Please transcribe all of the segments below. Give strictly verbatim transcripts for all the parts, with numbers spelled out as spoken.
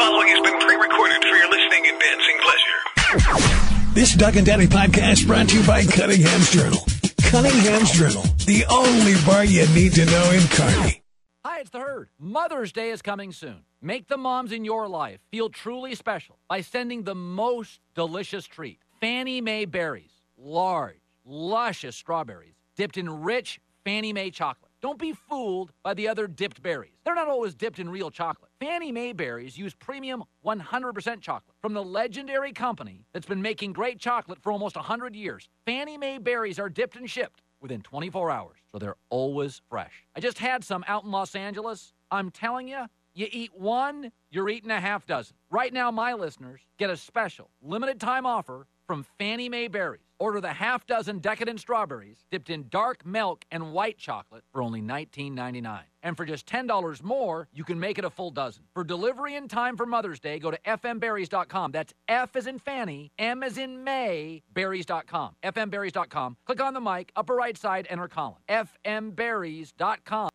following has been pre-recorded for your listening and dancing pleasure. This Doug and Daddy podcast brought to you by Cunningham's Journal. Cunningham's Journal, the only bar you need to know in Kearney. Hi, it's the Herd. Mother's Day is coming soon. Make the moms in your life feel truly special by sending the most delicious treat. Fannie Mae berries. Large, luscious strawberries dipped in rich Fannie Mae chocolate. Don't be fooled by the other dipped berries. They're not always dipped in real chocolate. Fannie Mae berries use premium one hundred percent chocolate from the legendary company that's been making great chocolate for almost one hundred years. Fannie Mae berries are dipped and shipped within twenty-four hours, so they're always fresh. I just had some out in Los Angeles. I'm telling you, you eat one, you're eating a half dozen. Right now, my listeners get a special limited time offer from Fannie Mae berries. Order the half dozen decadent strawberries dipped in dark milk and white chocolate for only nineteen ninety-nine. And for just ten dollars more, you can make it a full dozen. For delivery in time for Mother's Day, go to f m berries dot com. That's F as in Fanny, M as in May, berries dot com. f m berries dot com. Click on the mic, upper right side, enter Colin. f m berries dot com.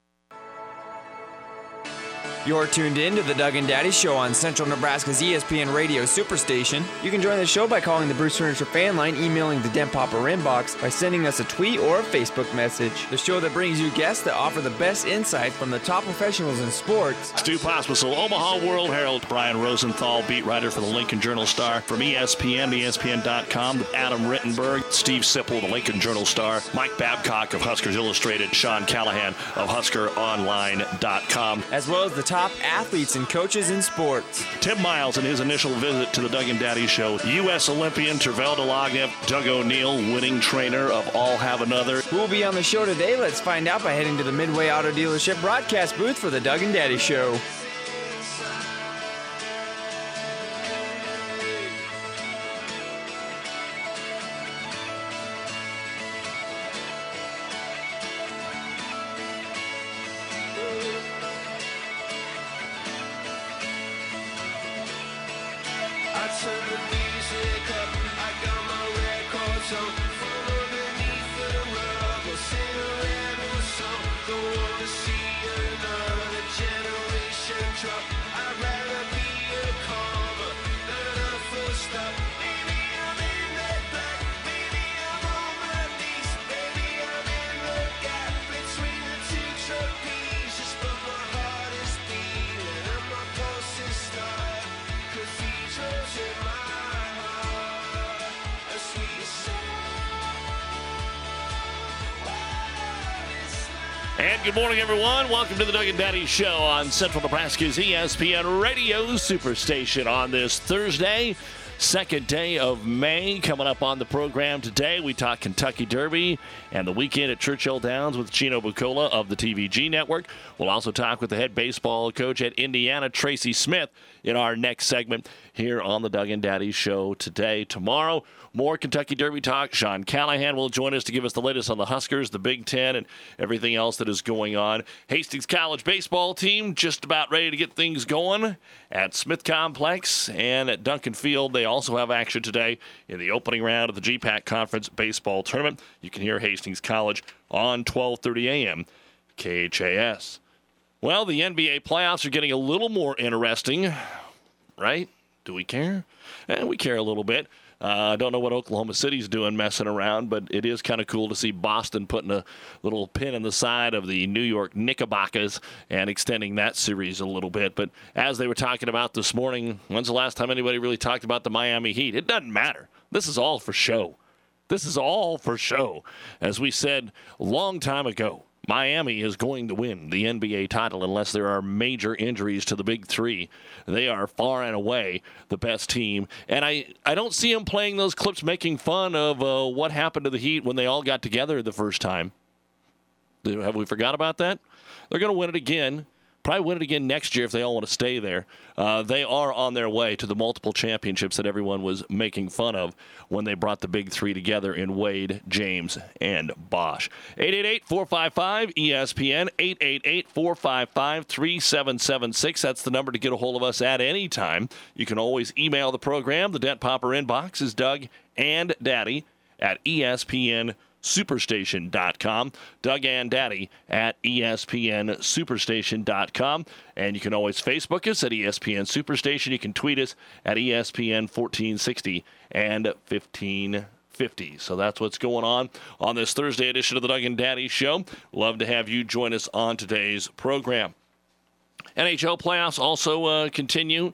You're tuned in to the Doug and Daddy Show on Central Nebraska's E S P N Radio Superstation. You can join the show by calling the Bruce Furniture fan line, emailing the Dent Popper inbox, by sending us a tweet or a Facebook message. The show that brings you guests that offer the best insight from the top professionals in sports. Stu Pospisil, Omaha World Herald. Brian Rosenthal, beat writer for the Lincoln Journal-Star. From E S P N, E S P N dot com, Adam Rittenberg, Steve Sipple, the Lincoln Journal-Star, Mike Babcock of Huskers Illustrated, Sean Callahan of Husker Online dot com. As well as the top athletes and coaches in sports. Tim Miles in his initial visit to the Doug and Daddy Show. U S Olympian Tervel Delagev, Doug O'Neill, winning trainer of All Have Another. Who will be on the show today? Let's find out by heading to the Midway Auto Dealership broadcast booth for the Doug and Daddy Show. And good morning, everyone. Welcome to the Doug and Daddy Show on Central Nebraska's E S P N Radio Superstation on this Thursday, second day of May. Coming up on the program today, we talk Kentucky Derby and the weekend at Churchill Downs with Chino Bucola of the T V G Network. We'll also talk with the head baseball coach at Indiana, Tracy Smith, in our next segment here on the Doug and Daddy Show today. Tomorrow, more Kentucky Derby talk. Sean Callahan will join us to give us the latest on the Huskers, the Big Ten, and everything else that is going on. Hastings College baseball team just about ready to get things going at Smith Complex and at Duncan Field. They also have action today in the opening round of the G PAC Conference Baseball Tournament. You can hear Hastings College on twelve thirty a.m. K H A S. Well, the N B A playoffs are getting a little more interesting, right? Do we care? Eh, we care a little bit. I uh, don't know what Oklahoma City's doing messing around, but it is kind of cool to see Boston putting a little pin in the side of the New York Knickerbockers and extending that series a little bit. But as they were talking about this morning, when's the last time anybody really talked about the Miami Heat? It doesn't matter. This is all for show. This is all for show. As we said a long time ago, Miami is going to win the N B A title unless there are major injuries to the big three. They are far and away the best team. And I, I don't see them playing those clips making fun of uh, what happened to the Heat when they all got together the first time. Have we forgot about that? They're going to win it again. Probably win it again next year if they all want to stay there. Uh, they are on their way to the multiple championships that everyone was making fun of when they brought the big three together in Wade, James, and Bosch. eight eight eight, four five five, E S P N, eight eight eight, four five five, three seven seven six. That's the number to get a hold of us at any time. You can always email the program. The Dent Popper inbox is Doug and Daddy at E S P N superstation dot com. Doug and Daddy at E S P N superstation dot com. And you can always Facebook us at E S P N Superstation. You can tweet us at E S P N fourteen sixty and fifteen fifty. So that's what's going on on this Thursday edition of the Doug and Daddy Show. Love to have you join us on today's program. N H L playoffs also uh, continue.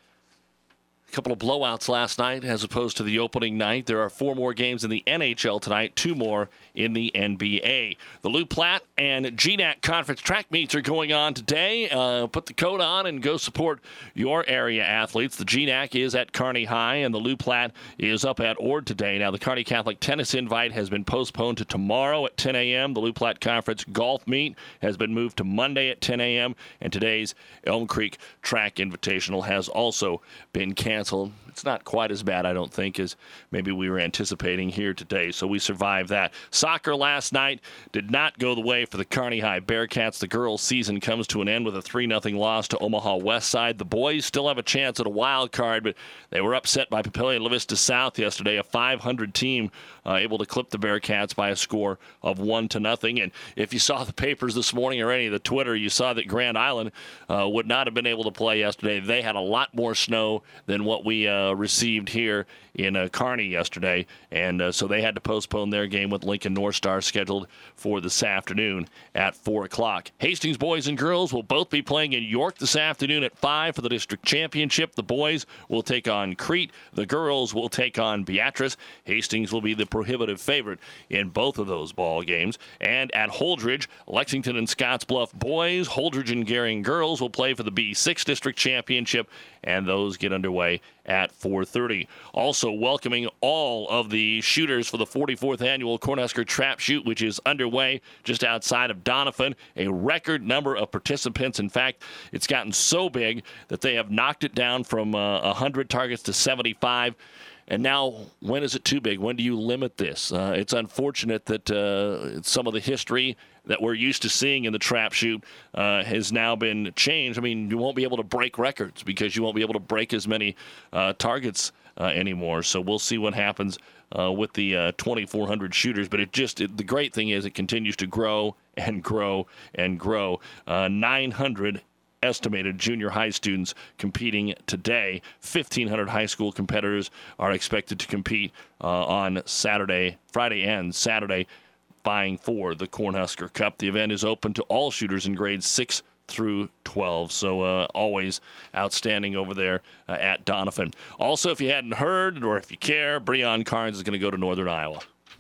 A couple of blowouts last night as opposed to the opening night. There are four more games in the N H L tonight, two more in the N B A. The Lou Platte and G N A C conference track meets are going on today. Uh, put the coat on and go support your area athletes. The G N A C is at Kearney High, and the Lou Platte is up at Ord today. Now, the Kearney Catholic tennis invite has been postponed to tomorrow at ten a.m. The Lou Platte Conference golf meet has been moved to Monday at ten a.m., and today's Elm Creek Track Invitational has also been canceled. It's not quite as bad, I don't think, as maybe we were anticipating here today. So we survived that. Soccer last night did not go the way for the Kearney High Bearcats. The girls' season comes to an end with a three nothing loss to Omaha West Side. The boys still have a chance at a wild card, but they were upset by Papillion La Vista South yesterday, a five hundred team uh, able to clip the Bearcats by a score of one to nothing. And if you saw the papers this morning or any of the Twitter, you saw that Grand Island uh, would not have been able to play yesterday. They had a lot more snow than what we uh, received here in uh, Kearney yesterday, and uh, so they had to postpone their game with Lincoln North Star scheduled for this afternoon at four o'clock. Hastings boys and girls will both be playing in York this afternoon at five for the district championship. The boys will take on Crete. The girls will take on Beatrice. Hastings will be the prohibitive favorite in both of those ball games. And at Holdridge, Lexington and Scottsbluff boys, Holdridge and Gering girls will play for the B six district championship, and those get underway at four thirty. Also welcoming all of the shooters for the forty-fourth annual Cornhusker Trap Shoot, which is underway just outside of Doniphan. A record number of participants. In fact, it's gotten so big that they have knocked it down from uh, one hundred targets to seventy-five. And now, when is it too big? When do you limit this? Uh, it's unfortunate that uh, some of the history that we're used to seeing in the trap shoot uh, has now been changed. I mean, you won't be able to break records because you won't be able to break as many uh, targets uh, anymore. So we'll see what happens uh, with the uh, twenty-four hundred shooters. But it just it, the great thing is it continues to grow and grow and grow. Uh, nine hundred estimated junior high students competing today. fifteen hundred high school competitors are expected to compete uh, on Saturday, Friday and Saturday, vying for the Cornhusker Cup. The event is open to all shooters in grades six through twelve, so uh, always outstanding over there uh, at Doniphan. Also, if you hadn't heard, or if you care, Breon Carnes is going to go to Northern Iowa.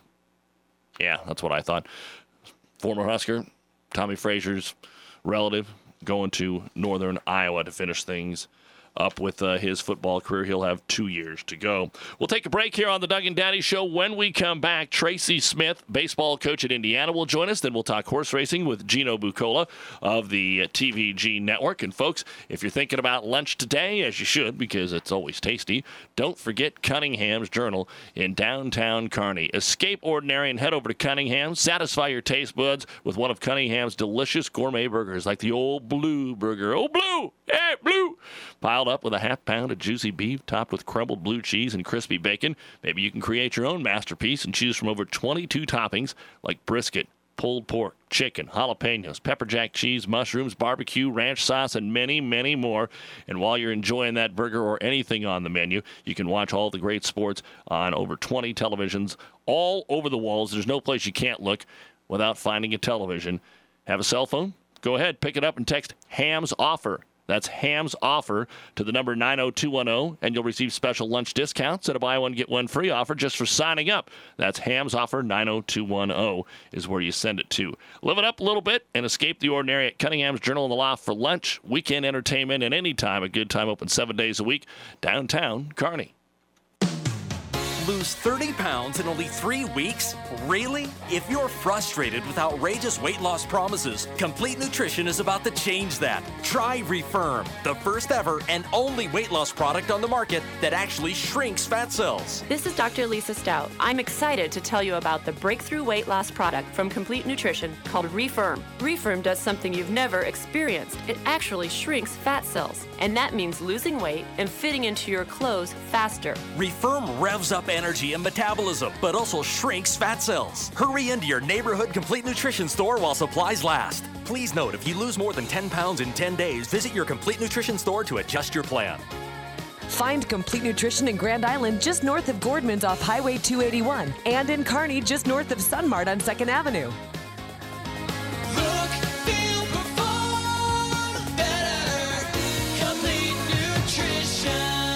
Yeah, that's what I thought. Former Husker, Tommy Frazier's relative, going to Northern Iowa to finish things up with uh, his football career. He'll have two years to go. We'll take a break here on the Doug and Daddy Show. When we come back, Tracy Smith, baseball coach at Indiana, will join us. Then we'll talk horse racing with Gino Bucola of the T V G Network. And folks, if you're thinking about lunch today, as you should, because it's always tasty, don't forget Cunningham's Journal in downtown Kearney. Escape ordinary and head over to Cunningham. Satisfy your taste buds with one of Cunningham's delicious gourmet burgers, like the Old Blue Burger. Old Blue! Hey, Blue! Piled up with a half pound of juicy beef topped with crumbled blue cheese and crispy bacon. Maybe you can create your own masterpiece and choose from over twenty-two toppings like brisket, pulled pork, chicken, jalapenos, pepper jack cheese, mushrooms, barbecue, ranch sauce, and many, many more. And while you're enjoying that burger or anything on the menu, you can watch all the great sports on over twenty televisions all over the walls. There's no place you can't look without finding a television. Have a cell phone? Go ahead, pick it up and text HAMS OFFER. That's HAMS OFFER to the number nine oh two one oh, and you'll receive special lunch discounts and a buy one, get one free offer just for signing up. That's HAMS OFFER nine oh two one oh is where you send it to. Live it up a little bit and escape the ordinary at Cunningham's Journal in the Loft for lunch, weekend entertainment, and any time. A good time, open seven days a week, downtown Kearney. Lose thirty pounds in only three weeks? Really? If you're frustrated with outrageous weight loss promises, Complete Nutrition is about to change that. Try Refirm, the first ever and only weight loss product on the market that actually shrinks fat cells. This is Doctor Lisa Stout. I'm excited to tell you about the breakthrough weight loss product from Complete Nutrition called Refirm. Refirm does something you've never experienced. It actually shrinks fat cells, and that means losing weight and fitting into your clothes faster. Refirm revs up energy and metabolism, but also shrinks fat cells. Hurry into your neighborhood Complete Nutrition store while supplies last. Please note, if you lose more than ten pounds in ten days, visit your Complete Nutrition store to adjust your plan. Find Complete Nutrition in Grand Island just north of Gordman's off Highway two eighty-one and in Kearney just north of Sunmart on second Avenue. Look, feel, perform better. Complete Nutrition.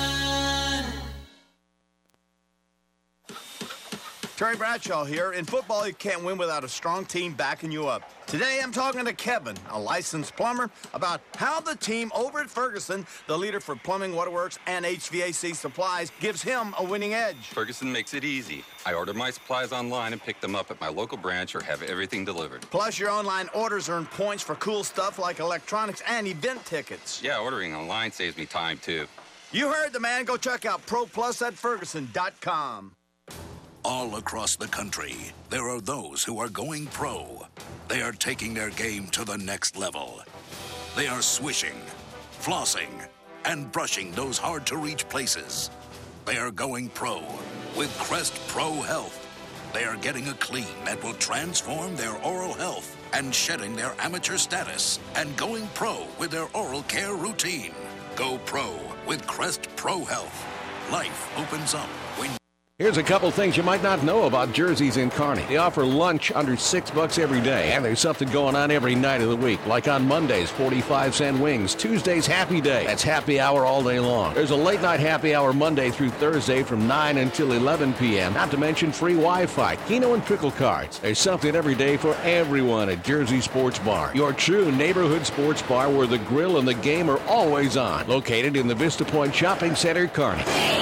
Terry Bradshaw here. In football, you can't win without a strong team backing you up. Today, I'm talking to Kevin, a licensed plumber, about how the team over at Ferguson, the leader for plumbing, waterworks, and H V A C supplies, gives him a winning edge. Ferguson makes it easy. I order my supplies online and pick them up at my local branch or have everything delivered. Plus, your online orders earn points for cool stuff like electronics and event tickets. Yeah, ordering online saves me time, too. You heard the man. Go check out Pro Plus at Ferguson dot com. All across the country, there are those who are going pro. They are taking their game to the next level. They are swishing, flossing, and brushing those hard-to-reach places. They are going pro with Crest Pro Health. They are getting a clean that will transform their oral health and shedding their amateur status and going pro with their oral care routine. Go pro with Crest Pro Health. Life opens up when Here's a couple things you might not know about Jersey's in Kearney. They offer lunch under six bucks every day, and there's something going on every night of the week. Like on Mondays, forty-five cent wings. Tuesdays, happy day. That's happy hour all day long. There's a late night happy hour Monday through Thursday from nine until eleven p.m. Not to mention free Wi-Fi, Keno and Pickle cards. There's something every day for everyone at Jersey Sports Bar. Your true neighborhood sports bar where the grill and the game are always on. Located in the Vista Point Shopping Center, Kearney.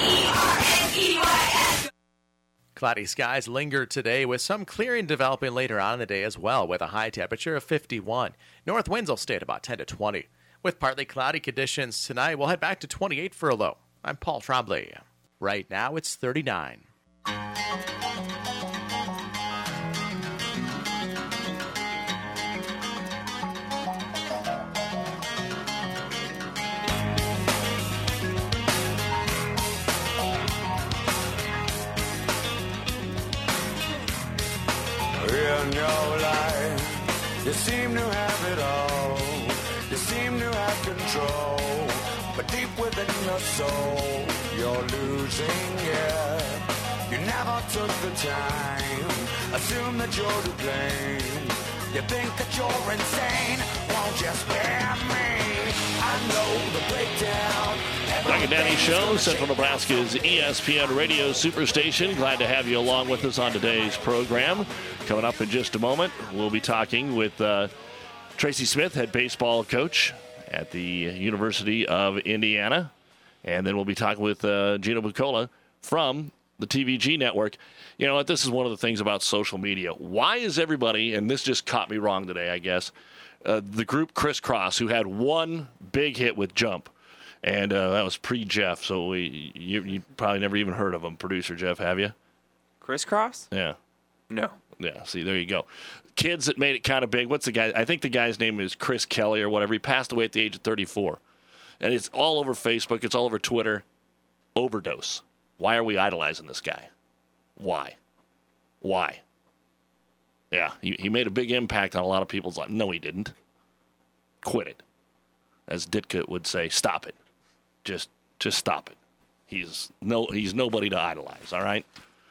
Cloudy skies linger today with some clearing developing later on in the day as well, with a high temperature of fifty-one. North winds will stay at about ten to twenty. With partly cloudy conditions tonight, we'll head back to twenty-eight for a low. I'm Paul Trombley. Right now it's thirty-nine. In your life, you seem to have it all. You seem to have control. But deep within your soul, you're losing it. You never took the time. Assume that you're to blame. You think that you're insane. Won't you spare me? I know the breakdown. Doug and Danny Show, Central Nebraska's E S P N Radio Superstation. Glad to have you along with us on today's program. Coming up in just a moment, we'll be talking with uh, Tracy Smith, head baseball coach at the University of Indiana. And then we'll be talking with uh, Gino Bucola from the T V G network. You know what? This is one of the things about social media. Why is everybody, and this just caught me wrong today, I guess, uh, the group Crisscross, who had one big hit with Jump. And uh, that was pre-Jeff, so we, you, you probably never even heard of him, producer Jeff, have you? Crisscross? Yeah. No. Yeah, see, there you go. Kids that made it kind of big. What's the guy? I think the guy's name is Chris Kelly or whatever. He passed away at the age of thirty-four. And it's all over Facebook. It's all over Twitter. Overdose. Why are we idolizing this guy? Why? Why? Yeah, he, he made a big impact on a lot of people's lives. No, he didn't. Quit it. As Ditka would say, stop it. Just just stop it. He's no he's nobody to idolize, all right?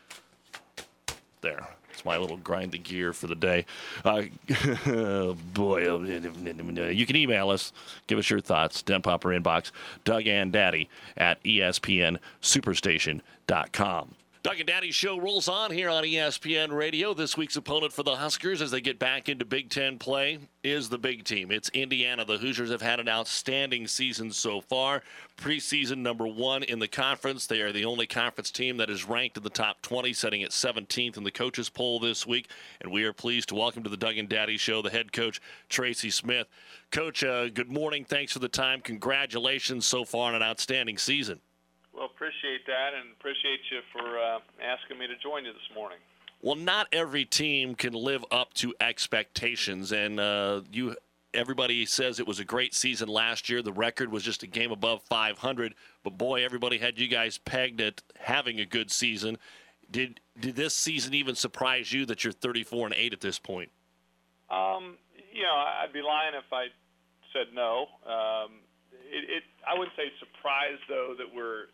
There. It's my little grind the gear for the day. Uh, boy, you can email us. Give us your thoughts. Den Popper inbox. Doug and Daddy at E S P N Superstation dot com. Doug and Daddy's show rolls on here on E S P N Radio. This week's opponent for the Huskers as they get back into Big Ten play is the big team. It's Indiana. The Hoosiers have had an outstanding season so far. Preseason number one in the conference. They are the only conference team that is ranked in the top twenty, setting at seventeenth in the coaches poll this week. And we are pleased to welcome to the Doug and Daddy show the head coach, Tracy Smith. Coach, uh, good morning. Thanks for the time. Congratulations so far on an outstanding season. Well, appreciate that, and appreciate you for uh, asking me to join you this morning. Well, not every team can live up to expectations, and uh, you everybody says it was a great season last year. The record was just a game above five hundred. But, boy, everybody had you guys pegged at having a good season. Did did this season even surprise you that you're thirty-four and eight at this point? Um, you know, I'd be lying if I said no. Um, it, it, I wouldn't say surprised, though, that we're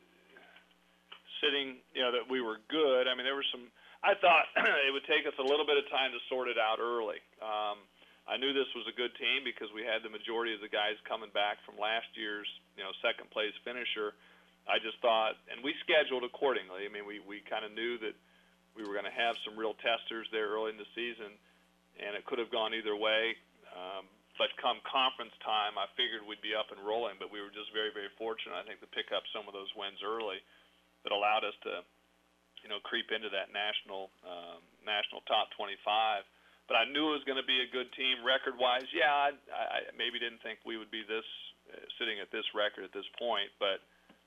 sitting, you know, that we were good. I mean, there were some – I thought it would take us a little bit of time to sort it out early. Um, I knew this was a good team because we had the majority of the guys coming back from last year's, you know, second-place finisher. I just thought, and we scheduled accordingly. I mean, we, we kind of knew that we were going to have some real testers there early in the season, and it could have gone either way. Um, but come conference time, I figured we'd be up and rolling, but we were just very, very fortunate, I think, to pick up some of those wins early that allowed us to, you know, creep into that national um, national top twenty-five. But I knew it was going to be a good team record-wise. Yeah, I, I maybe didn't think we would be this uh, sitting at this record at this point, but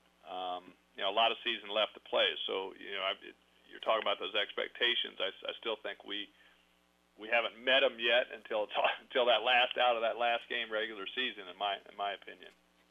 Um, you know, a lot of season left to play. So, you know, I, it, you're talking about those expectations. I, I still think we we haven't met them yet until until that last out of that last game regular season, in my in my opinion.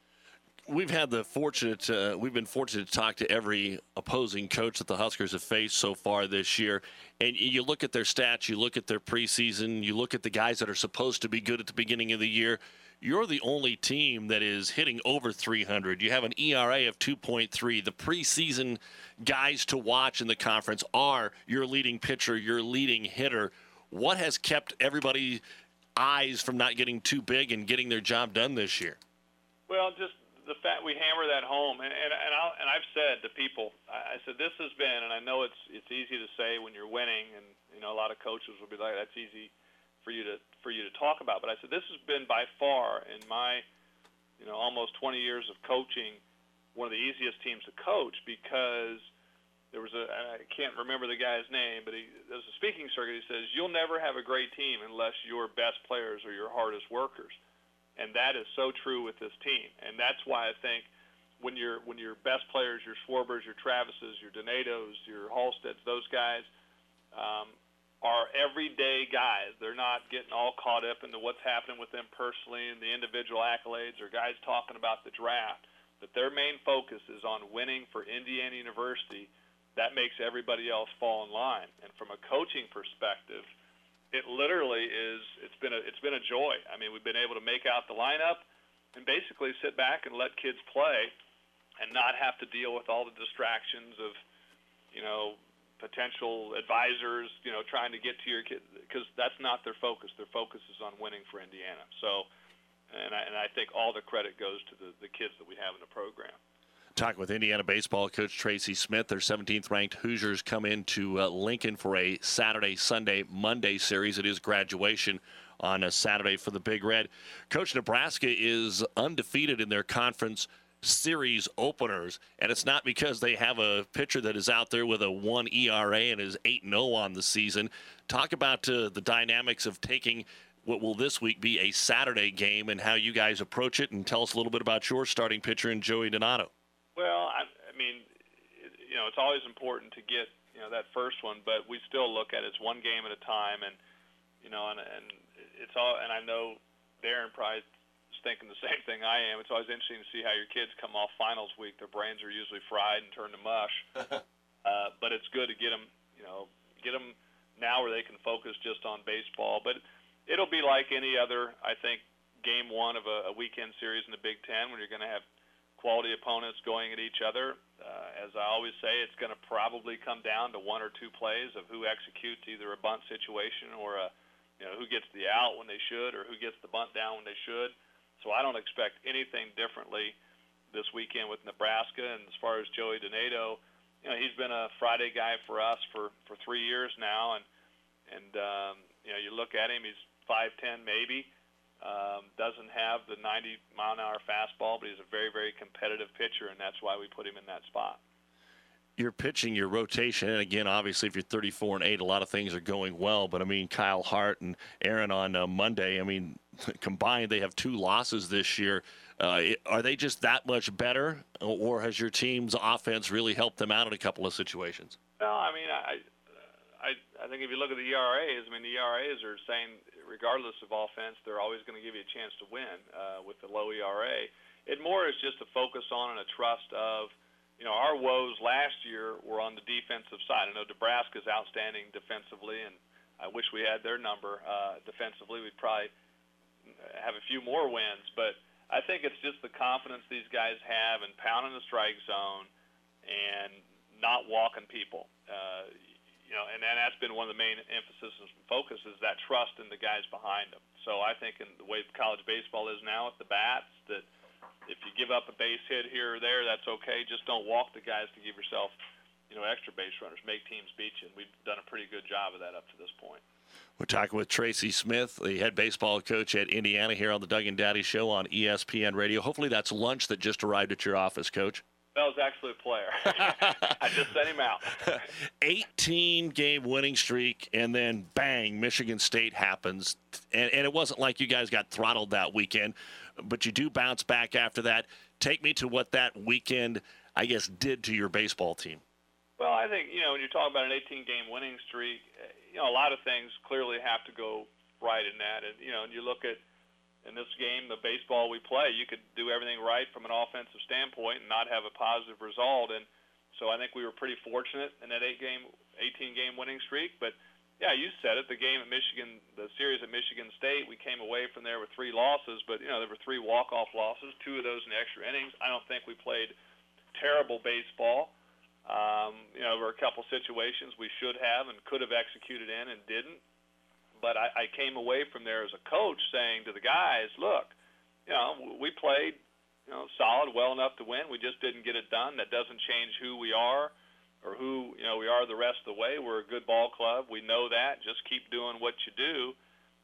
We've had the fortunate uh, we've been fortunate to talk to every opposing coach that the Huskers have faced so far this year, and you look at their stats, you look at their preseason, you look at the guys that are supposed to be good at the beginning of the year. You're the only team that is hitting over three hundred. You have an E R A of two point three. The preseason guys to watch in the conference are your leading pitcher, your leading hitter. What has kept everybody's eyes from not getting too big and getting their job done this year? Well, just the fact we hammer that home, and and and, I'll, and I've said to people, I, I said this has been, and I know it's it's easy to say when you're winning, and you know a lot of coaches will be like, that's easy for you to for you to talk about. But I said this has been by far in my, you know, almost twenty years of coaching, one of the easiest teams to coach because there was a, I can't remember the guy's name, but he there's a speaking circuit. He says you'll never have a great team unless your best players are your hardest workers, and that is so true with this team. And that's why I think when your when your best players, your Schwarbers, your Travises, your Donatos, your Halsteads, those guys. Um, are everyday guys. They're not getting all caught up into what's happening with them personally and the individual accolades or guys talking about the draft. But their main focus is on winning for Indiana University. That makes everybody else fall in line. And from a coaching perspective, it literally is. It's been a it's been a joy. I mean, we've been able to make out the lineup and basically sit back and let kids play, and not have to deal with all the distractions of, you know, potential advisors, you know, trying to get to your kid, because that's not their focus. Their focus is on winning for Indiana. So, and I, and I think all the credit goes to the, the kids that we have in the program. Talking with Indiana baseball coach Tracy Smith. Their seventeenth ranked Hoosiers come into uh, Lincoln for a Saturday, Sunday, Monday series. It is graduation on a Saturday for the Big Red. Coach, Nebraska is undefeated in their conference series openers, and it's not because they have a pitcher that is out there with a one E R A and is eight and oh on the season. Talk about uh, the dynamics of taking what will this week be a Saturday game and how you guys approach it, and tell us a little bit about your starting pitcher in Joey Donato. Well, I, I mean, it, you know, it's always important to get, you know, that first one, but we still look at it as one game at a time, and, you know, and, and it's all, and I know Darren probably thinking the same thing I am. It's always interesting to see how your kids come off finals week. Their brains are usually fried and turned to mush. uh, but it's good to get them, you know, get them now where they can focus just on baseball. But it'll be like any other, I think, game one of a, a weekend series in the Big Ten when you're going to have quality opponents going at each other. Uh, as I always say, it's going to probably come down to one or two plays of who executes either a bunt situation or a, you know, who gets the out when they should or who gets the bunt down when they should. So I don't expect anything differently this weekend with Nebraska. And as far as Joey Donato, you know, he's been a Friday guy for us for, for three years now. And, and um, you know, you look at him, he's five ten maybe, um, doesn't have the ninety mile an hour fastball, but he's a very, very competitive pitcher, and that's why we put him in that spot. You're pitching your rotation, and again, obviously, if you're thirty-four and eight, a lot of things are going well. But I mean, Kyle Hart and Aaron on uh, Monday, I mean, combined, they have two losses this year. Uh, are they just that much better, or has your team's offense really helped them out in a couple of situations? No, I mean, I I, I think if you look at the E R As, I mean, the E R As are saying regardless of offense, they're always going to give you a chance to win uh, with the low E R A. It more is just a focus on and a trust of, you know, our woes last year were on the defensive side. I know Nebraska's outstanding defensively, and I wish we had their number uh, defensively. We'd probably have a few more wins, but I think it's just the confidence these guys have in pounding the strike zone and not walking people. Uh, you know, and, and that's been one of the main emphasis and focus is that trust in the guys behind them. So I think in the way college baseball is now at the bats, that if you give up a base hit here or there, that's okay. Just don't walk the guys to give yourself, you know, extra base runners. Make teams beat you. And we've done a pretty good job of that up to this point. We're talking with Tracy Smith, the head baseball coach at Indiana, here on the Doug and Daddy Show on E S P N Radio. Hopefully that's lunch that just arrived at your office, Coach. That was actually a player. I just sent him out. eighteen-game winning streak, and then bang, Michigan State happens. And, and it wasn't like you guys got throttled that weekend, but you do bounce back after that. Take me to what that weekend, I guess, did to your baseball team. Well, I think, you know, when you're talking about an eighteen-game winning streak, you know, a lot of things clearly have to go right in that. And, you know, and you look at, in this game, the baseball we play, you could do everything right from an offensive standpoint and not have a positive result. And so I think we were pretty fortunate in that eight-game, eighteen-game winning streak. But, yeah, you said it, the game at Michigan, the series at Michigan State, we came away from there with three losses. But, you know, there were three walk-off losses, two of those in extra innings. I don't think we played terrible baseball. Um, you know, there were a couple situations we should have and could have executed in and didn't. But I, I came away from there as a coach saying to the guys, look, you know, we played, you know, solid, well enough to win. We just didn't get it done. That doesn't change who we are or who, you know, we are the rest of the way. We're a good ball club. We know that. Just keep doing what you do.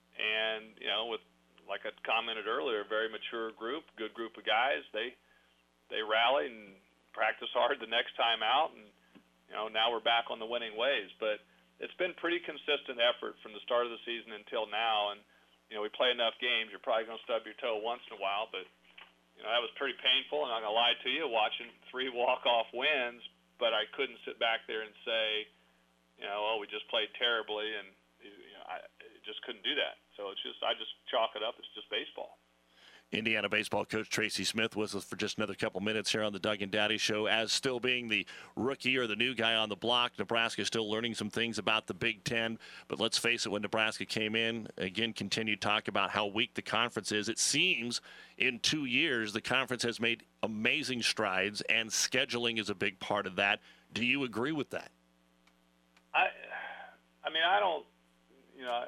And, you know, with, like I commented earlier, a very mature group, good group of guys. They, they rallied and practice hard the next time out. And, you know, now we're back on the winning ways. But it's been pretty consistent effort from the start of the season until now. And, you know, we play enough games, you're probably going to stub your toe once in a while. But, you know, that was pretty painful, and I'm going to lie to you, watching three walk-off wins. But I couldn't sit back there and say, you know, oh, we just played terribly, and, you know, I just couldn't do that. So it's just, I just chalk it up. It's just baseball. Indiana baseball coach Tracy Smith was with us for just another couple minutes here on the Doug and Daddy Show. As still being the rookie or the new guy on the block, Nebraska is still learning some things about the Big Ten. But let's face it, when Nebraska came in, again, continued to talk about how weak the conference is. It seems in two years the conference has made amazing strides, and scheduling is a big part of that. Do you agree with that? I, I mean, I don't, you know,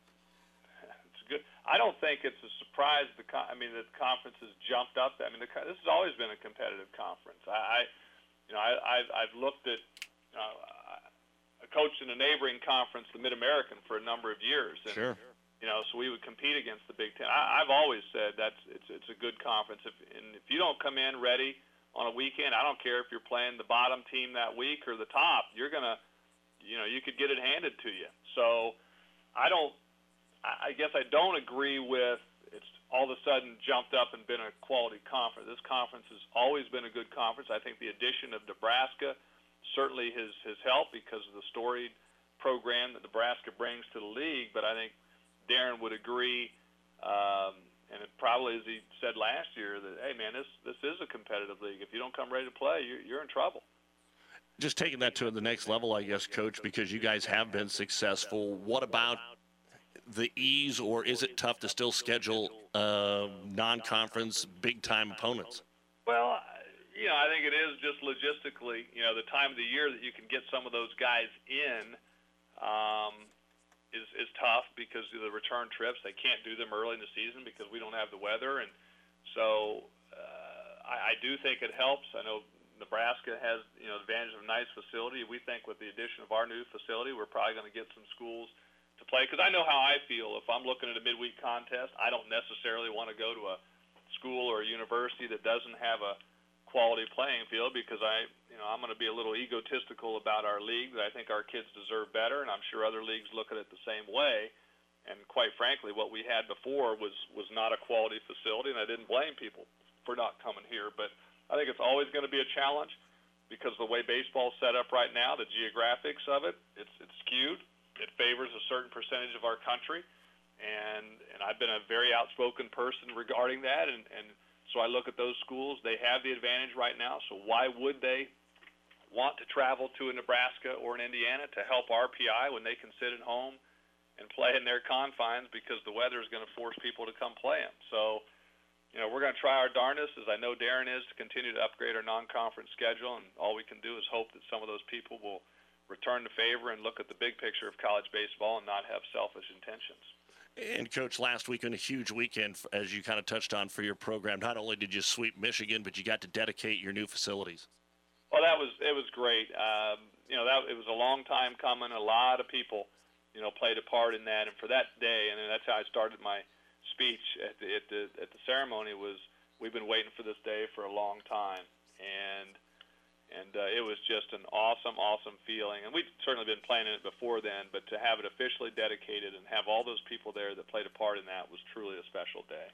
it's good. I don't think it's a surprise. The con- I mean, the conference has jumped up. I mean, the, this has always been a competitive conference. I, I you know, I, I've, I've looked at, you know, I coached in a neighboring conference, the Mid-American, for a number of years. And, sure. You know, so we would compete against the Big Ten. I, I've always said that's it's it's a good conference. If and if you don't come in ready on a weekend, I don't care if you're playing the bottom team that week or the top, you're gonna, you know, you could get it handed to you. So I don't. I guess I don't agree with it's all of a sudden jumped up and been a quality conference. This conference has always been a good conference. I think the addition of Nebraska certainly has, has helped because of the storied program that Nebraska brings to the league. But I think Darren would agree, um, and it probably, as he said last year, that, hey, man, this, this is a competitive league. If you don't come ready to play, you're, you're in trouble. Just taking that to the next level, I guess, Coach, because you guys have been successful. What about the ease, or is it tough to still schedule uh, non-conference, big-time opponents? Well, you know, I think it is just logistically, you know, the time of the year that you can get some of those guys in um, is, is tough because of the return trips. They can't do them early in the season because we don't have the weather. And so uh, I, I do think it helps. I know Nebraska has, you know, the advantage of a nice facility. We think with the addition of our new facility, we're probably going to get some schools to play, because I know how I feel. If I'm looking at a midweek contest, I don't necessarily want to go to a school or a university that doesn't have a quality playing field, because I, you know, I'm going to be a little egotistical about our league, that I think our kids deserve better, and I'm sure other leagues look at it the same way. And quite frankly, what we had before was, was not a quality facility, and I didn't blame people for not coming here. But I think it's always going to be a challenge, because the way baseball's set up right now, the geographics of it, it's, it's skewed. It favors a certain percentage of our country, and and I've been a very outspoken person regarding that, and, and so I look at those schools. They have the advantage right now, so why would they want to travel to a Nebraska or an Indiana to help R P I when they can sit at home and play in their confines because the weather is going to force people to come play them? So, you know, we're going to try our darndest, as I know Darren is, to continue to upgrade our non-conference schedule, and all we can do is hope that some of those people will return the favor and look at the big picture of college baseball and not have selfish intentions. And, Coach, last weekend, a huge weekend, as you kind of touched on for your program. Not only did you sweep Michigan, but you got to dedicate your new facilities. Well, that was it was great. Um, you know, that it was a long time coming. A lot of people, you know, played a part in that. And for that day, and that's how I started my speech at the at the, at the ceremony, was we've been waiting for this day for a long time. And And uh, it was just an awesome, awesome feeling. And we'd certainly been playing in it before then, but to have it officially dedicated and have all those people there that played a part in that was truly a special day.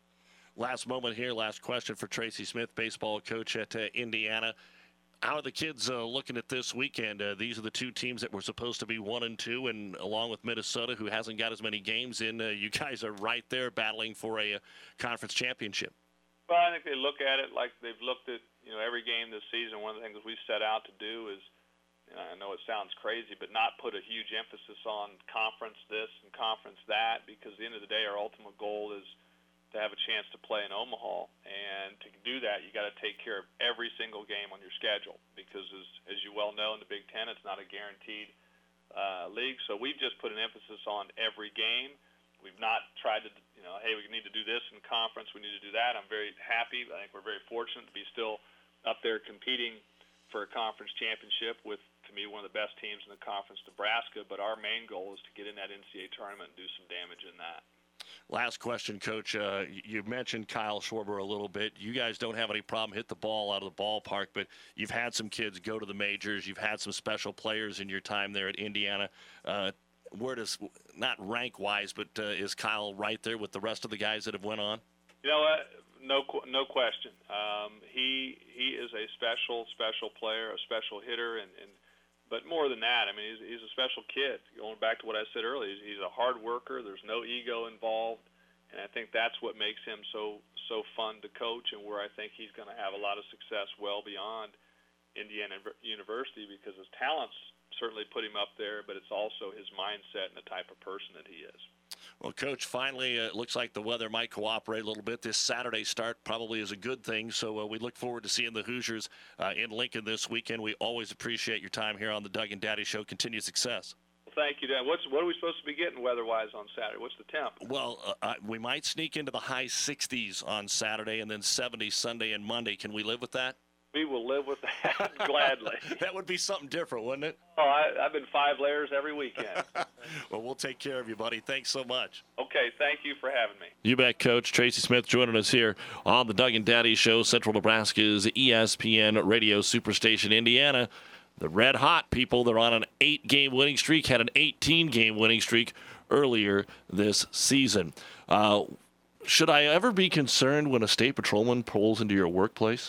Last moment here, last question for Tracy Smith, baseball coach at uh, Indiana. How are the kids uh, looking at this weekend? Uh, these are the two teams that were supposed to be one and two, and along with Minnesota, who hasn't got as many games in, uh, you guys are right there battling for a, a conference championship. Well, I think they look at it like they've looked at, you know, every game this season. One of the things we set out to do is, you know, I know it sounds crazy, but not put a huge emphasis on conference this and conference that, because at the end of the day, our ultimate goal is to have a chance to play in Omaha. And to do that, you got to take care of every single game on your schedule, because as, as you well know, in the Big Ten, it's not a guaranteed uh, league. So we've just put an emphasis on every game. We've not tried to, you know, hey, we need to do this in conference, we need to do that. I'm very happy. I think we're very fortunate to be still up there competing for a conference championship with, to me, one of the best teams in the conference, Nebraska. But our main goal is to get in that N C double A tournament and do some damage in that. Last question, Coach. Uh, you mentioned Kyle Schwarber a little bit. You guys don't have any problem hit the ball out of the ballpark, but you've had some kids go to the majors. You've had some special players in your time there at Indiana. Uh, where does, not rank-wise, but uh, is Kyle right there with the rest of the guys that have went on? You know what? No, no question. Um, he he is a special, special player, a special hitter, and, and but more than that, I mean, he's, he's a special kid. Going back to what I said earlier, he's, he's a hard worker. There's no ego involved, and I think that's what makes him so so fun to coach, and where I think he's going to have a lot of success well beyond Indiana University, because his talents certainly put him up there, but it's also his mindset and the type of person that he is. Well, Coach, finally, uh, it looks like the weather might cooperate a little bit. This Saturday start probably is a good thing, so uh, we look forward to seeing the Hoosiers uh, in Lincoln this weekend. We always appreciate your time here on the Doug and Daddy Show. Continued success. Well, thank you, Dan. What's, what are we supposed to be getting weather-wise on Saturday? What's the temp? Well, uh, uh, we might sneak into the high sixties on Saturday and then seventies Sunday and Monday. Can we live with that? We will live with that gladly. That would be something different, wouldn't it? Oh, I, I've been five layers every weekend. Well, we'll take care of you, buddy. Thanks so much. Okay, thank you for having me. You bet, Coach. Tracy Smith joining us here on the Doug and Daddy Show, Central Nebraska's E S P N Radio Superstation, Indiana. The Red Hot people, they're on an eight-game winning streak, had an eighteen-game winning streak earlier this season. Uh, should I ever be concerned when a state patrolman pulls into your workplace?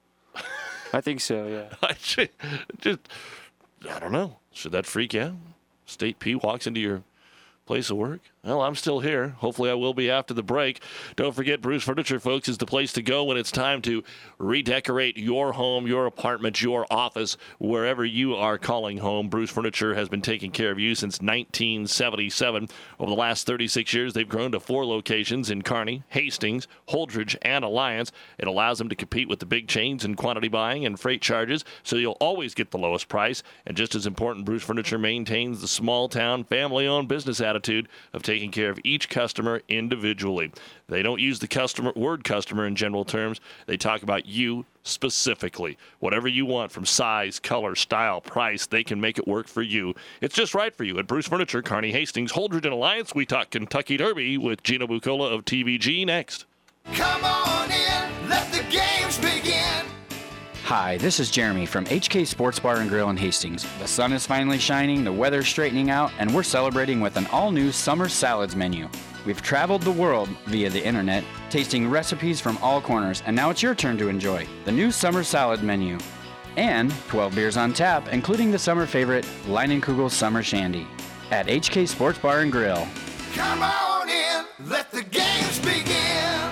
I think so, yeah. I just, just, I don't know. Should that freak you out? State P walks into your place of work? Well, I'm still here. Hopefully I will be after the break. Don't forget, Bruce Furniture, folks, is the place to go when it's time to redecorate your home, your apartment, your office, wherever you are calling home. Bruce Furniture has been taking care of you since nineteen seventy-seven. Over the last thirty-six years, they've grown to four locations in Kearney, Hastings, Holdridge, and Alliance. It allows them to compete with the big chains in quantity buying and freight charges, so you'll always get the lowest price. And just as important, Bruce Furniture maintains the small-town, family-owned business attitude of taking taking care of each customer individually. They don't use the customer word customer in general terms. They talk about you specifically. Whatever you want from size, color, style, price, they can make it work for you. It's just right for you. At Bruce Furniture, Kearney, Hastings, Holdridge, and Alliance, we talk Kentucky Derby with Gino Bucola of T V G next. Come on in, let the games begin. Hi, this is Jeremy from H K Sports Bar and Grill in Hastings. The sun is finally shining, the weather's straightening out, and we're celebrating with an all-new summer salads menu. We've traveled the world via the internet, tasting recipes from all corners, and now it's your turn to enjoy the new summer salad menu. And twelve beers on tap, including the summer favorite, Leinenkugel Summer Shandy. At H K Sports Bar and Grill. Come on in, let the games begin.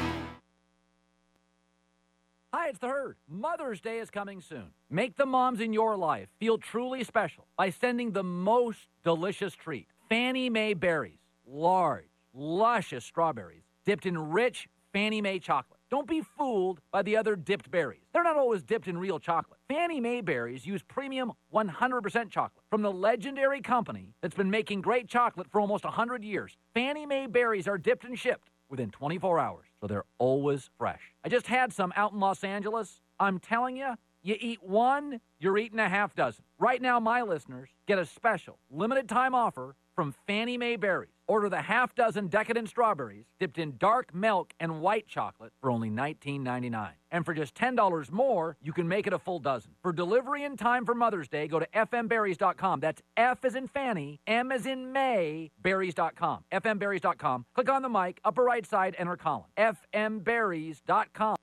Hi, it's the Herd. Mother's Day is coming soon. Make the moms in your life feel truly special by sending the most delicious treat. Fannie Mae berries. Large, luscious strawberries dipped in rich Fannie Mae chocolate. Don't be fooled by the other dipped berries. They're not always dipped in real chocolate. Fannie Mae berries use premium one hundred percent chocolate from the legendary company that's been making great chocolate for almost one hundred years. Fannie Mae berries are dipped and shipped within twenty-four hours, so they're always fresh. I just had some out in Los Angeles. I'm telling you, you eat one, you're eating a half dozen. Right now, my listeners get a special limited time offer from Fannie Mae berries. Order the half dozen decadent strawberries dipped in dark milk and white chocolate for only nineteen ninety-nine. And for just ten dollars more, you can make it a full dozen. For delivery in time for Mother's Day, go to f m berries dot com. That's F as in Fanny, M as in May, berries dot com. f m berries dot com. Click on the mic, upper right side, enter Colin. f m berries dot com.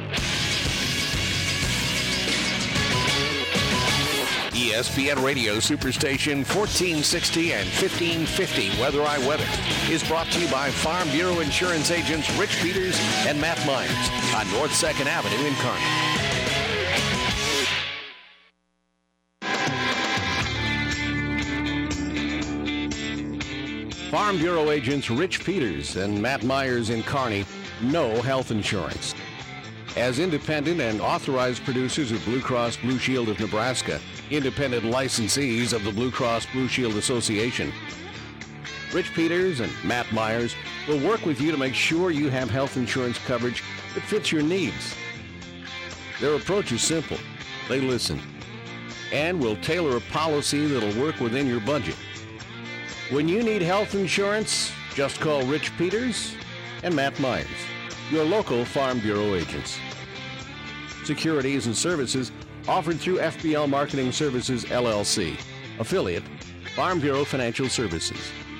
E S P N Radio Superstation fourteen sixty and fifteen fifty Weather I Weather is brought to you by Farm Bureau Insurance agents Rich Peters and Matt Myers on North second Avenue in Kearney. Farm Bureau agents Rich Peters and Matt Myers in Kearney know health insurance. As independent and authorized producers of Blue Cross Blue Shield of Nebraska, independent licensees of the Blue Cross Blue Shield Association, Rich Peters and Matt Myers will work with you to make sure you have health insurance coverage that fits your needs. Their approach is simple. They listen and will tailor a policy that'll work within your budget. When you need health insurance, just call Rich Peters and Matt Myers, your local Farm Bureau agents. Securities and services offered through F B L Marketing Services, L L C, affiliate, Farm Bureau Financial Services.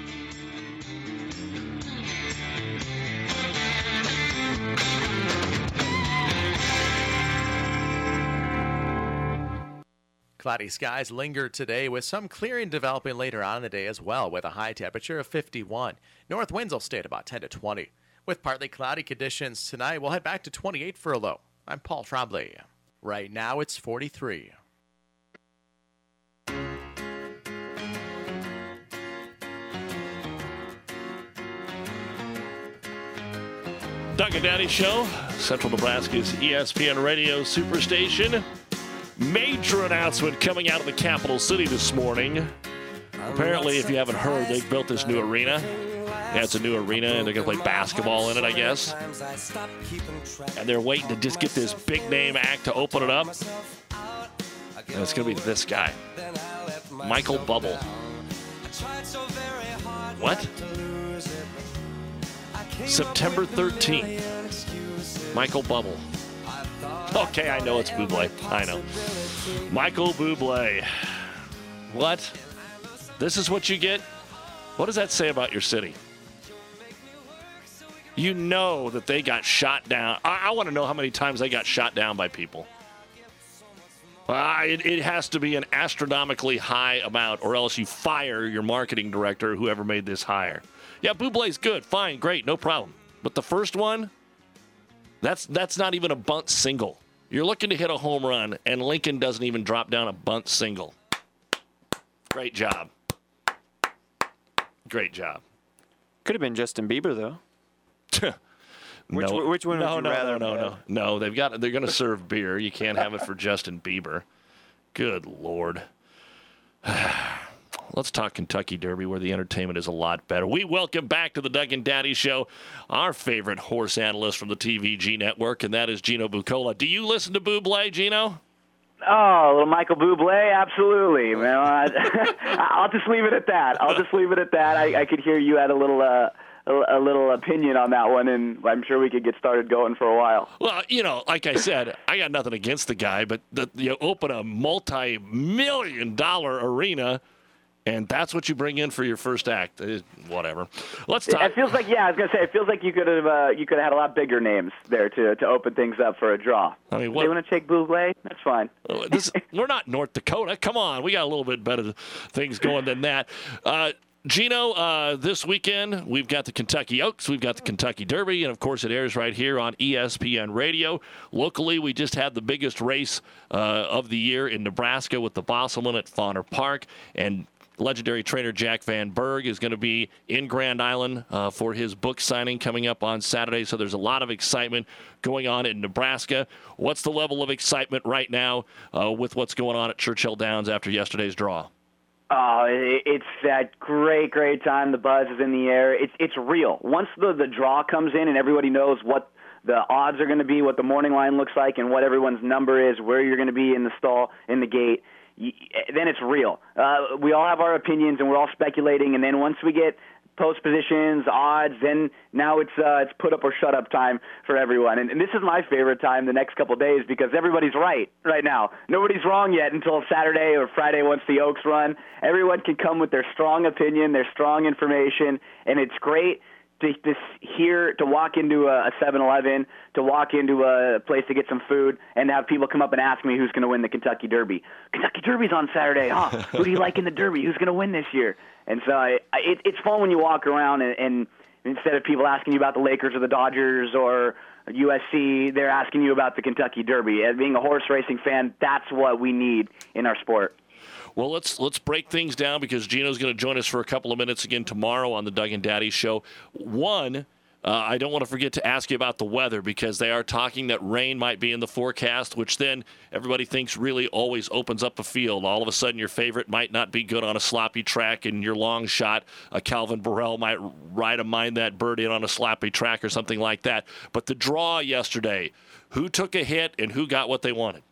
Cloudy skies linger today with some clearing developing later on in the day as well, with a high temperature of fifty-one. North winds will stay at about ten to twenty. With partly cloudy conditions tonight, we'll head back to twenty-eight for a low. I'm Paul Trombley. Right now it's forty-three. Doug and Daddy Show, Central Nebraska's E S P N Radio Superstation. Major announcement coming out of the capital city this morning. Apparently, if you haven't heard, they've built this new arena. Yeah, it's a new arena, and they're going to play basketball in it, I guess. And they're waiting to just get this big-name act to open it up. And it's going to be this guy, Michael Bubble. What? September thirteenth, Michael Bubble. Okay, I know it's Bublé. I know. Michael Bublé. What? This is what you get? What does that say about your city? You know that they got shot down. I, I want to know how many times they got shot down by people. Uh, it, it has to be an astronomically high amount, or else you fire your marketing director, whoever made this hire. Yeah, Bublé's good. Fine, great, no problem. But the first one, that's that's not even a bunt single. You're looking to hit a home run, and Lincoln doesn't even drop down a bunt single. Great job. Great job. Could have been Justin Bieber, though. which, no, which one no, would you no, rather? No, no, no, no. They've got. They're going to serve beer. You can't have it for Justin Bieber. Good Lord. Let's talk Kentucky Derby, where the entertainment is a lot better. We welcome back to the Doug and Daddy Show our favorite horse analyst from the T V G network, and that is Gino Buccola. Do you listen to Bublé, Gino? Oh, little Michael Bublé, absolutely. Man, I'll just leave it at that. I'll just leave it at that. I, I could hear you had a little, uh, a, a little opinion on that one, and I'm sure we could get started going for a while. Well, you know, like I said, I got nothing against the guy, but the, you open a multi-million dollar arena And that's what you bring in for your first act. Uh, whatever. Let's talk. It feels like, yeah, I was gonna say, it feels like you could have uh, you could have had a lot bigger names there to to open things up for a draw. I mean, If what- they want to take Buble, that's fine. Uh, this, we're not North Dakota. Come on, we got a little bit better things going than that. Uh, Gino, uh, this weekend we've got the Kentucky Oaks, we've got the Kentucky Derby, and of course it airs right here on E S P N Radio. Locally, we just had the biggest race uh, of the year in Nebraska with the Bosselman at Fauner Park, and legendary trainer Jack Van Berg is going to be in Grand Island uh, for his book signing coming up on Saturday. So there's a lot of excitement going on in Nebraska. What's the level of excitement right now uh, with what's going on at Churchill Downs after yesterday's draw? Oh, it- it's that great, great time. The buzz is in the air. It's it's real. Once the, the draw comes in and everybody knows what the odds are going to be, what the morning line looks like, and what everyone's number is, where you're going to be in the stall, in the gate, y- then it's real. Uh, we all have our opinions, and we're all speculating, and then once we get post positions, odds, then now it's uh, it's put up or shut up time for everyone. And, and this is my favorite time the next couple of days because everybody's right right now. Nobody's wrong yet until Saturday or Friday once the Oaks run. Everyone can come with their strong opinion, their strong information, and it's great to, to hear, to walk into a seven eleven, to walk into a place to get some food, and have people come up and ask me who's going to win the Kentucky Derby. Kentucky Derby's on Saturday, huh? Who do you like in the Derby? Who's going to win this year? And so I, I, it, it's fun when you walk around and, and instead of people asking you about the Lakers or the Dodgers or U S C, they're asking you about the Kentucky Derby. As being a horse racing fan, that's what we need in our sport. Well, let's let's break things down because Gino's going to join us for a couple of minutes again tomorrow on the Doug and Daddy Show. One, uh, I don't want to forget to ask you about the weather because they are talking that rain might be in the forecast, which then everybody thinks really always opens up a field. All of a sudden, your favorite might not be good on a sloppy track, and your long shot, uh, Calvin Burrell, might ride a Mind That Bird in on a sloppy track or something like that. But the draw yesterday, who took a hit and who got what they wanted?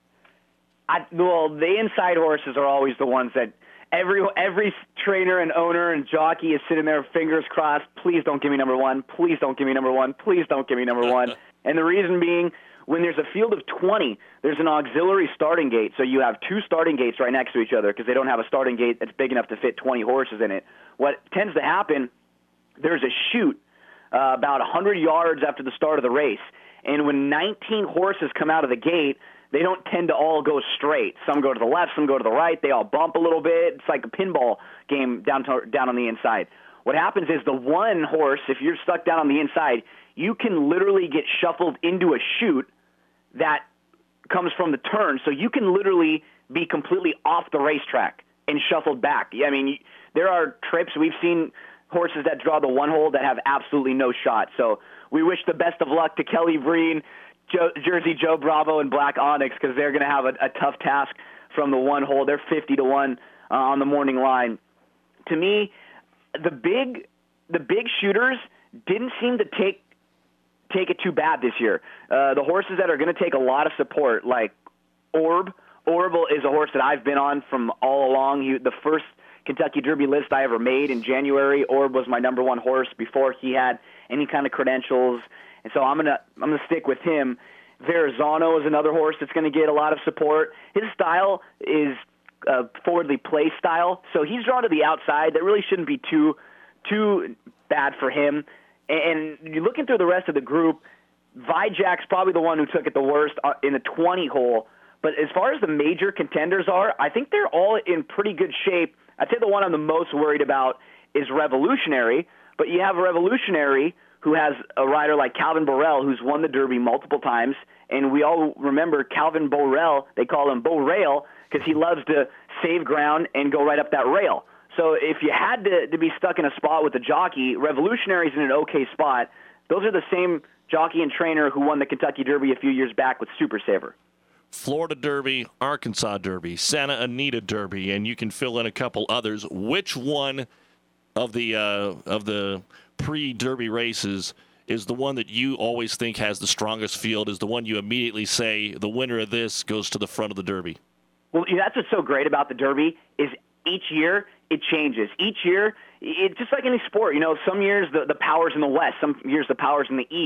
I, well, the inside horses are always the ones that every every trainer and owner and jockey is sitting there, fingers crossed. Please don't give me number one. Please don't give me number one. Please don't give me number one. And the reason being, when there's a field of twenty, there's an auxiliary starting gate. So you have two starting gates right next to each other because they don't have a starting gate that's big enough to fit twenty horses in it. What tends to happen, there's a chute uh, about one hundred yards after the start of the race. And when nineteen horses come out of the gate, they don't tend to all go straight. Some go to the left, some go to the right. They all bump a little bit. It's like a pinball game down to, down on the inside. What happens is the one horse, if you're stuck down on the inside, you can literally get shuffled into a chute that comes from the turn. So you can literally be completely off the racetrack and shuffled back. I mean, there are trips. We've seen horses that draw the one hole that have absolutely no shot. So we wish the best of luck to Kelly Breen, Joe, Jersey Joe Bravo, and Black Onyx because they're going to have a, a tough task from the one hole. They're fifty to one uh, on the morning line. To me, the big the big shooters didn't seem to take take it too bad this year. Uh, the horses that are going to take a lot of support, like Orb. Orb is a horse that I've been on from all along. He, the first Kentucky Derby list I ever made in January, Orb was my number one horse before he had any kind of credentials. And so I'm gonna I'm gonna stick with him. Verrazano is another horse that's going to get a lot of support. His style is a forwardly placed style, so he's drawn to the outside. That really shouldn't be too too bad for him. And you're looking through the rest of the group, Vijack's probably the one who took it the worst in the twenty hole. But as far as the major contenders are, I think they're all in pretty good shape. I'd say the one I'm the most worried about is Revolutionary, but you have Revolutionary who has a rider like Calvin Burrell, who's won the Derby multiple times, and we all remember Calvin Burrell, they call him Bo Rail, because he loves to save ground and go right up that rail. So if you had to, to be stuck in a spot with a jockey, Revolutionary's in an okay spot. Those are the same jockey and trainer who won the Kentucky Derby a few years back with Super Saver. Florida Derby, Arkansas Derby, Santa Anita Derby, and you can fill in a couple others. Which one of the uh, of the pre-Derby races is the one that you always think has the strongest field, is the one you immediately say the winner of this goes to the front of the Derby? Well, that's what's so great about the Derby is each year it changes. Each year, it's just like any sport. You know, some years the, the power's in the West, some years the power's in the East.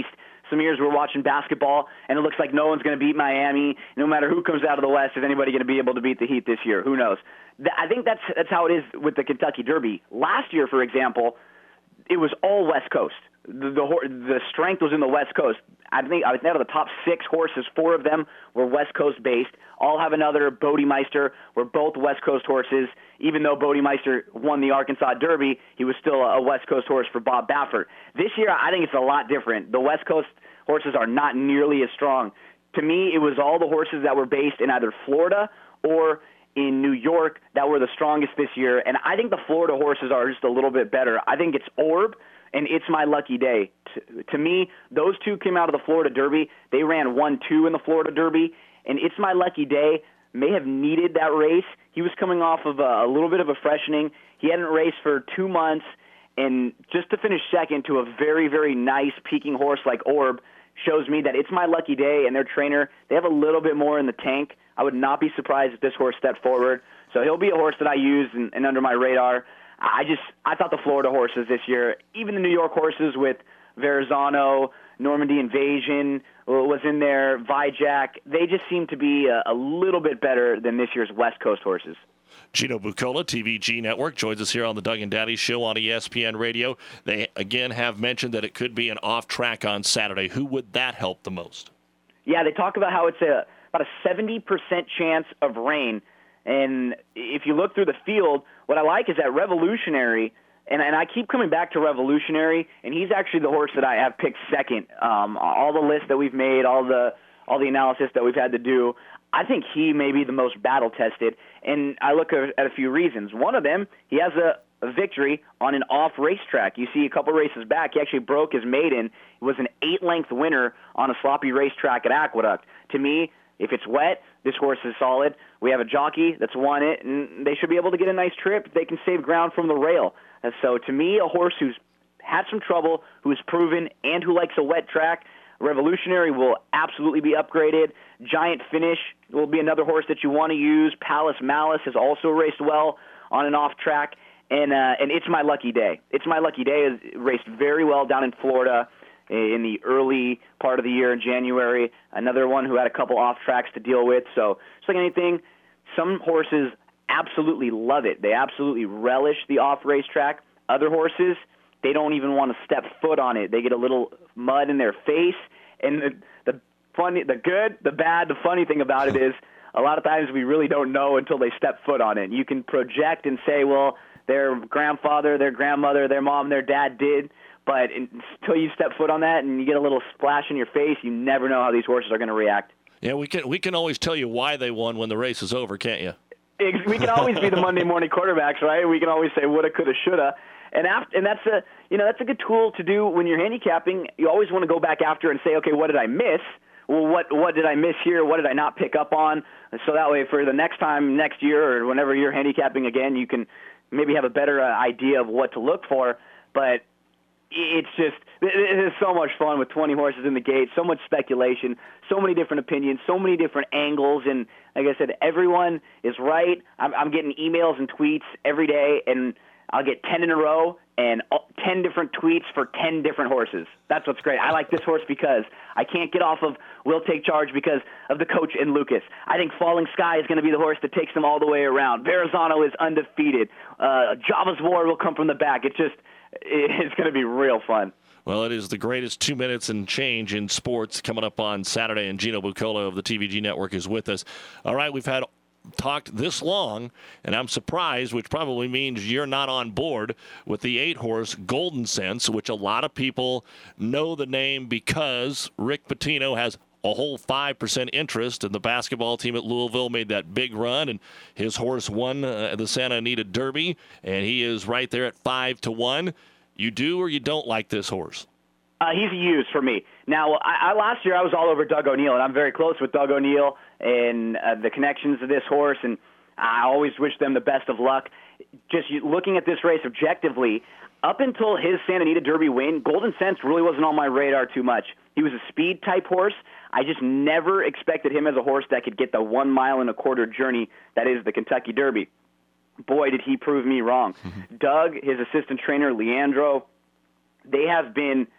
some years we're watching basketball, and it looks like no one's going to beat Miami. No matter who comes out of the West, is anybody going to be able to beat the Heat this year? Who knows? Th- I think that's that's how it is with the Kentucky Derby. Last year, for example, it was all West Coast. The, the the strength was in the West Coast. I think I think out of the top six horses, four of them were West Coast based. All have another Bodemeister. We're both West Coast horses. Even though Bodemeister won the Arkansas Derby, he was still a West Coast horse for Bob Baffert. This year, I think it's a lot different. The West Coast horses are not nearly as strong. To me, it was all the horses that were based in either Florida or in New York that were the strongest this year. And I think the Florida horses are just a little bit better. I think it's Orb and It's My Lucky Day. To, to me, those two came out of the Florida Derby. They ran one two in the Florida Derby, and It's My Lucky Day may have needed that race. He was coming off of a, a little bit of a freshening. He hadn't raced for two months, and just to finish second to a very, very nice peaking horse like Orb shows me that It's My Lucky Day and their trainer, they have a little bit more in the tank. I would not be surprised if this horse stepped forward. So he'll be a horse that I use and, and under my radar. I just I thought the Florida horses this year, even the New York horses with Verrazano, Normandy Invasion was in there, Vijack, they just seem to be a, a little bit better than this year's West Coast horses. Gino Buccola, T V G Network, joins us here on the Doug and Daddy Show on E S P N Radio. They, again, have mentioned that it could be an off-track on Saturday. Who would that help the most? Yeah, they talk about how it's a about a seventy percent chance of rain. And if you look through the field, what I like is that Revolutionary, and, and I keep coming back to Revolutionary, and he's actually the horse that I have picked second. Um, all the lists that we've made, all the all the analysis that we've had to do, I think he may be the most battle-tested. And I look at a few reasons. One of them, he has a, a victory on an off racetrack. You see a couple races back, he actually broke his maiden. He was an eight-length winner on a sloppy racetrack at Aqueduct. To me, if it's wet, this horse is solid. We have a jockey that's won it, and they should be able to get a nice trip. They can save ground from the rail. And so to me, a horse who's had some trouble, who's proven, and who likes a wet track, Revolutionary will absolutely be upgraded. Giant Finish will be another horse that you want to use. Palace Malice has also raced well on an off track. And uh, and It's My Lucky Day. It's My Lucky Day has raced very well down in Florida in the early part of the year in January. Another one who had a couple off tracks to deal with. So just like anything, some horses absolutely love it. They absolutely relish the off racetrack. Other horses, they don't even want to step foot on it. They get a little mud in their face. And the, the funny, the good, the bad, the funny thing about it is a lot of times we really don't know until they step foot on it. You can project and say, well, their grandfather, their grandmother, their mom, their dad did. But until you step foot on that and you get a little splash in your face, you never know how these horses are going to react. Yeah, we can we can always tell you why they won when the race is over, can't you? We can always be the Monday morning quarterbacks, right? We can always say woulda, coulda, shoulda, and after, and that's a you know that's a good tool to do when you're handicapping. You always want to go back after and say, okay, what did I miss? Well, what what did I miss here? What did I not pick up on? So that way, for the next time, next year, or whenever you're handicapping again, you can maybe have a better uh, idea of what to look for. But it's just, it is so much fun with twenty horses in the gate, so much speculation, so many different opinions, so many different angles, and like I said, everyone is right. I'm, I'm getting emails and tweets every day, and I'll get ten in a row and ten different tweets for ten different horses. That's what's great. I like this horse because I can't get off of Will Take Charge because of the coach in Lucas. I think Falling Sky is going to be the horse that takes them all the way around. Verrazano is undefeated. Uh, Java's War will come from the back. It's just, it's going to be real fun. Well, it is the greatest two minutes and change in sports coming up on Saturday, and Gino Buccola of the T V G Network is with us. All right, we've had talked this long, and I'm surprised, which probably means you're not on board with the eight-horse Golden Sense, which a lot of people know the name because Rick Pitino has a whole five percent interest, and the basketball team at Louisville made that big run, and his horse won uh, the Santa Anita Derby, and he is right there at five to one. You do or you don't like this horse? Uh, he's a use for me. Now, I, I, last year I was all over Doug O'Neill, and I'm very close with Doug O'Neill and uh, the connections of this horse, and I always wish them the best of luck. Just looking at this race objectively, up until his Santa Anita Derby win, Golden Sense really wasn't on my radar too much. He was a speed-type horse. I just never expected him as a horse that could get the one mile and a quarter journey that is the Kentucky Derby. Boy, did he prove me wrong. Doug, his assistant trainer, Leandro, they have been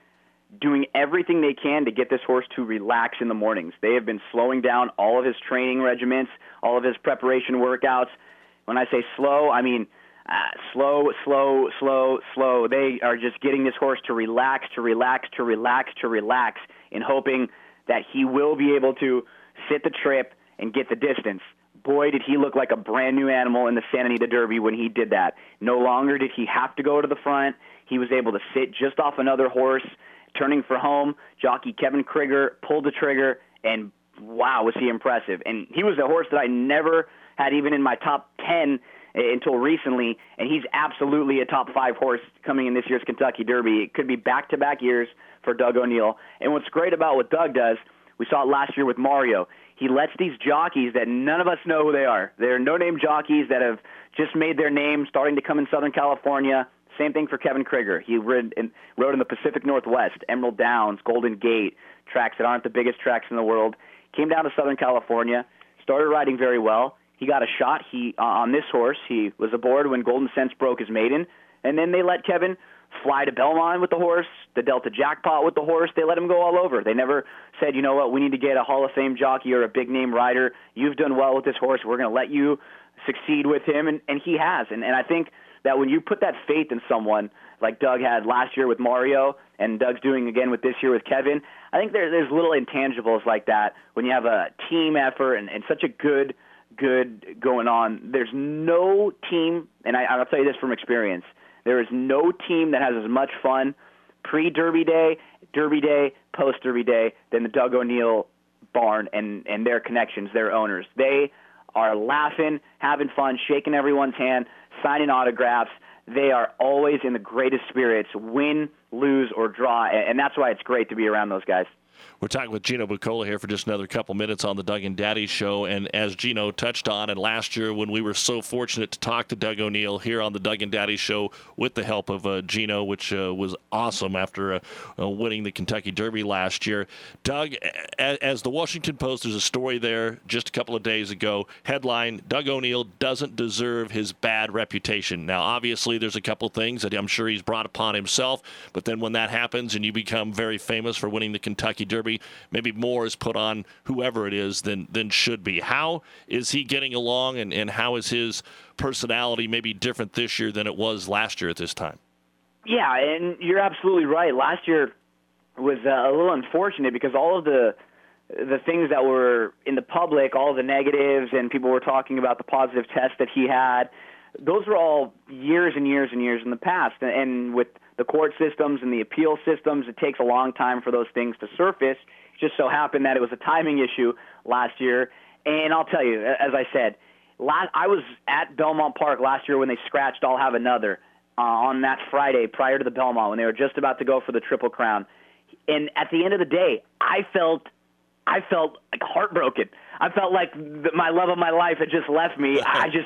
doing everything they can to get this horse to relax in the mornings. They have been slowing down all of his training regimens, all of his preparation workouts. When I say slow, I mean uh, slow, slow, slow, slow. They are just getting this horse to relax, to relax, to relax, to relax, in hoping that he will be able to sit the trip and get the distance. Boy, did he look like a brand-new animal in the Santa Anita Derby when he did that. No longer did he have to go to the front. He was able to sit just off another horse, turning for home. Jockey Kevin Krieger pulled the trigger, and wow, was he impressive. And he was a horse that I never had even in my top ten until recently, and he's absolutely a top five horse coming in this year's Kentucky Derby. It could be back-to-back years for Doug O'Neill. And what's great about what Doug does, we saw it last year with Mario. He lets these jockeys that none of us know who they are. They're no-name jockeys that have just made their name starting to come in Southern California. Same thing for Kevin Krieger. He rode in, rode in the Pacific Northwest, Emerald Downs, Golden Gate, tracks that aren't the biggest tracks in the world. Came down to Southern California, started riding very well. He got a shot he uh, on this horse. He was aboard when Golden Sense broke his maiden, and then they let Kevin fly to Belmont with the horse, the Delta Jackpot with the horse. They let him go all over. They never said, you know what, we need to get a Hall of Fame jockey or a big-name rider. You've done well with this horse. We're going to let you succeed with him, and, and he has. And, and I think that when you put that faith in someone like Doug had last year with Mario and Doug's doing again with this year with Kevin, I think there, there's little intangibles like that when you have a team effort and, and such a good, good going on. There's no team, and I, I'll tell you this from experience, there is no team that has as much fun pre-Derby Day, Derby Day, post-Derby Day than the Doug O'Neill barn and, and their connections, their owners. They are laughing, having fun, shaking everyone's hand, signing autographs. They are always in the greatest spirits, win, lose, or draw, and that's why it's great to be around those guys. We're talking with Gino Buccola here for just another couple minutes on the Doug and Daddy Show. And as Gino touched on, and last year when we were so fortunate to talk to Doug O'Neill here on the Doug and Daddy Show with the help of uh, Gino, which uh, was awesome after uh, uh, winning the Kentucky Derby last year. Doug, as, as the Washington Post, there's a story there just a couple of days ago. Headline, Doug O'Neill doesn't deserve his bad reputation. Now, obviously, there's a couple things that I'm sure he's brought upon himself. But then when that happens and you become very famous for winning the Kentucky Derby, maybe more is put on whoever it is than than should be. How is he getting along, and, and how is his personality maybe different this year than it was last year at this time? Yeah, and you're absolutely right. Last year was uh, a little unfortunate because all of the the things that were in the public, all of the negatives, and people were talking about the positive tests that he had, those were all years and years and years in the past. And with the court systems and the appeal systems, it takes a long time for those things to surface. It just so happened that it was a timing issue last year. And I'll tell you, as I said, last, I was at Belmont Park last year when they scratched I'll Have Another uh, on that Friday prior to the Belmont when they were just about to go for the Triple Crown. And at the end of the day, I felt I felt like heartbroken. I felt like the, my love of my life had just left me. I just,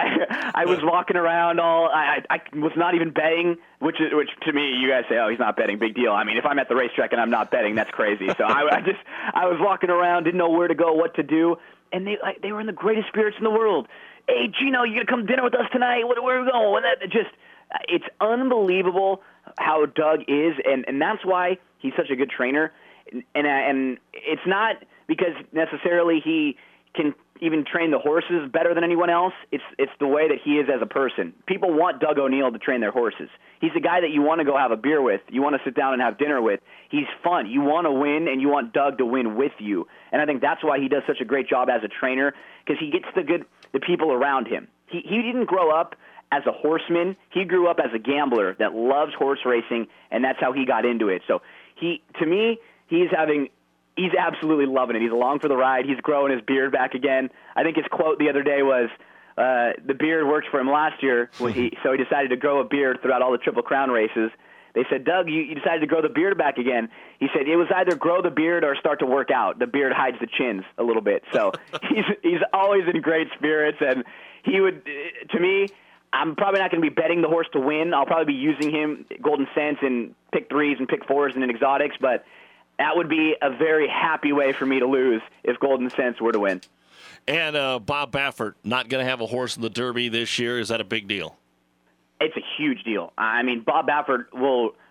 I, I was walking around all. I, I was not even betting, which, is, which to me, you guys say, oh, he's not betting, big deal. I mean, if I'm at the racetrack and I'm not betting, that's crazy. So I, I just, I was walking around, didn't know where to go, what to do, and they, like, they were in the greatest spirits in the world. Hey, Gino, you gonna come dinner with us tonight? Where, where are we going? And that just, it's unbelievable how Doug is, and and that's why he's such a good trainer. And and it's not because necessarily he can even train the horses better than anyone else. It's it's the way that he is as a person. People want Doug O'Neill to train their horses. He's a guy that you want to go have a beer with. You want to sit down and have dinner with. He's fun. You want to win, and you want Doug to win with you. And I think that's why he does such a great job as a trainer, because he gets the good the people around him. He he didn't grow up as a horseman. He grew up as a gambler that loves horse racing, and that's how he got into it. So he, to me, he's having, he's absolutely loving it. He's along for the ride. He's growing his beard back again. I think his quote the other day was, uh, the beard worked for him last year, when he, so he decided to grow a beard throughout all the Triple Crown races. They said, Doug, you, you decided to grow the beard back again. He said, it was either grow the beard or start to work out. The beard hides the chins a little bit. So he's he's always in great spirits, and he would, to me, I'm probably not going to be betting the horse to win. I'll probably be using him, Golden Sense, and pick threes and pick fours and in exotics, but that would be a very happy way for me to lose if Golden Sense were to win. And uh, Bob Baffert, not going to have a horse in the Derby this year. Is that a big deal? It's a huge deal. I mean, Bob Baffert will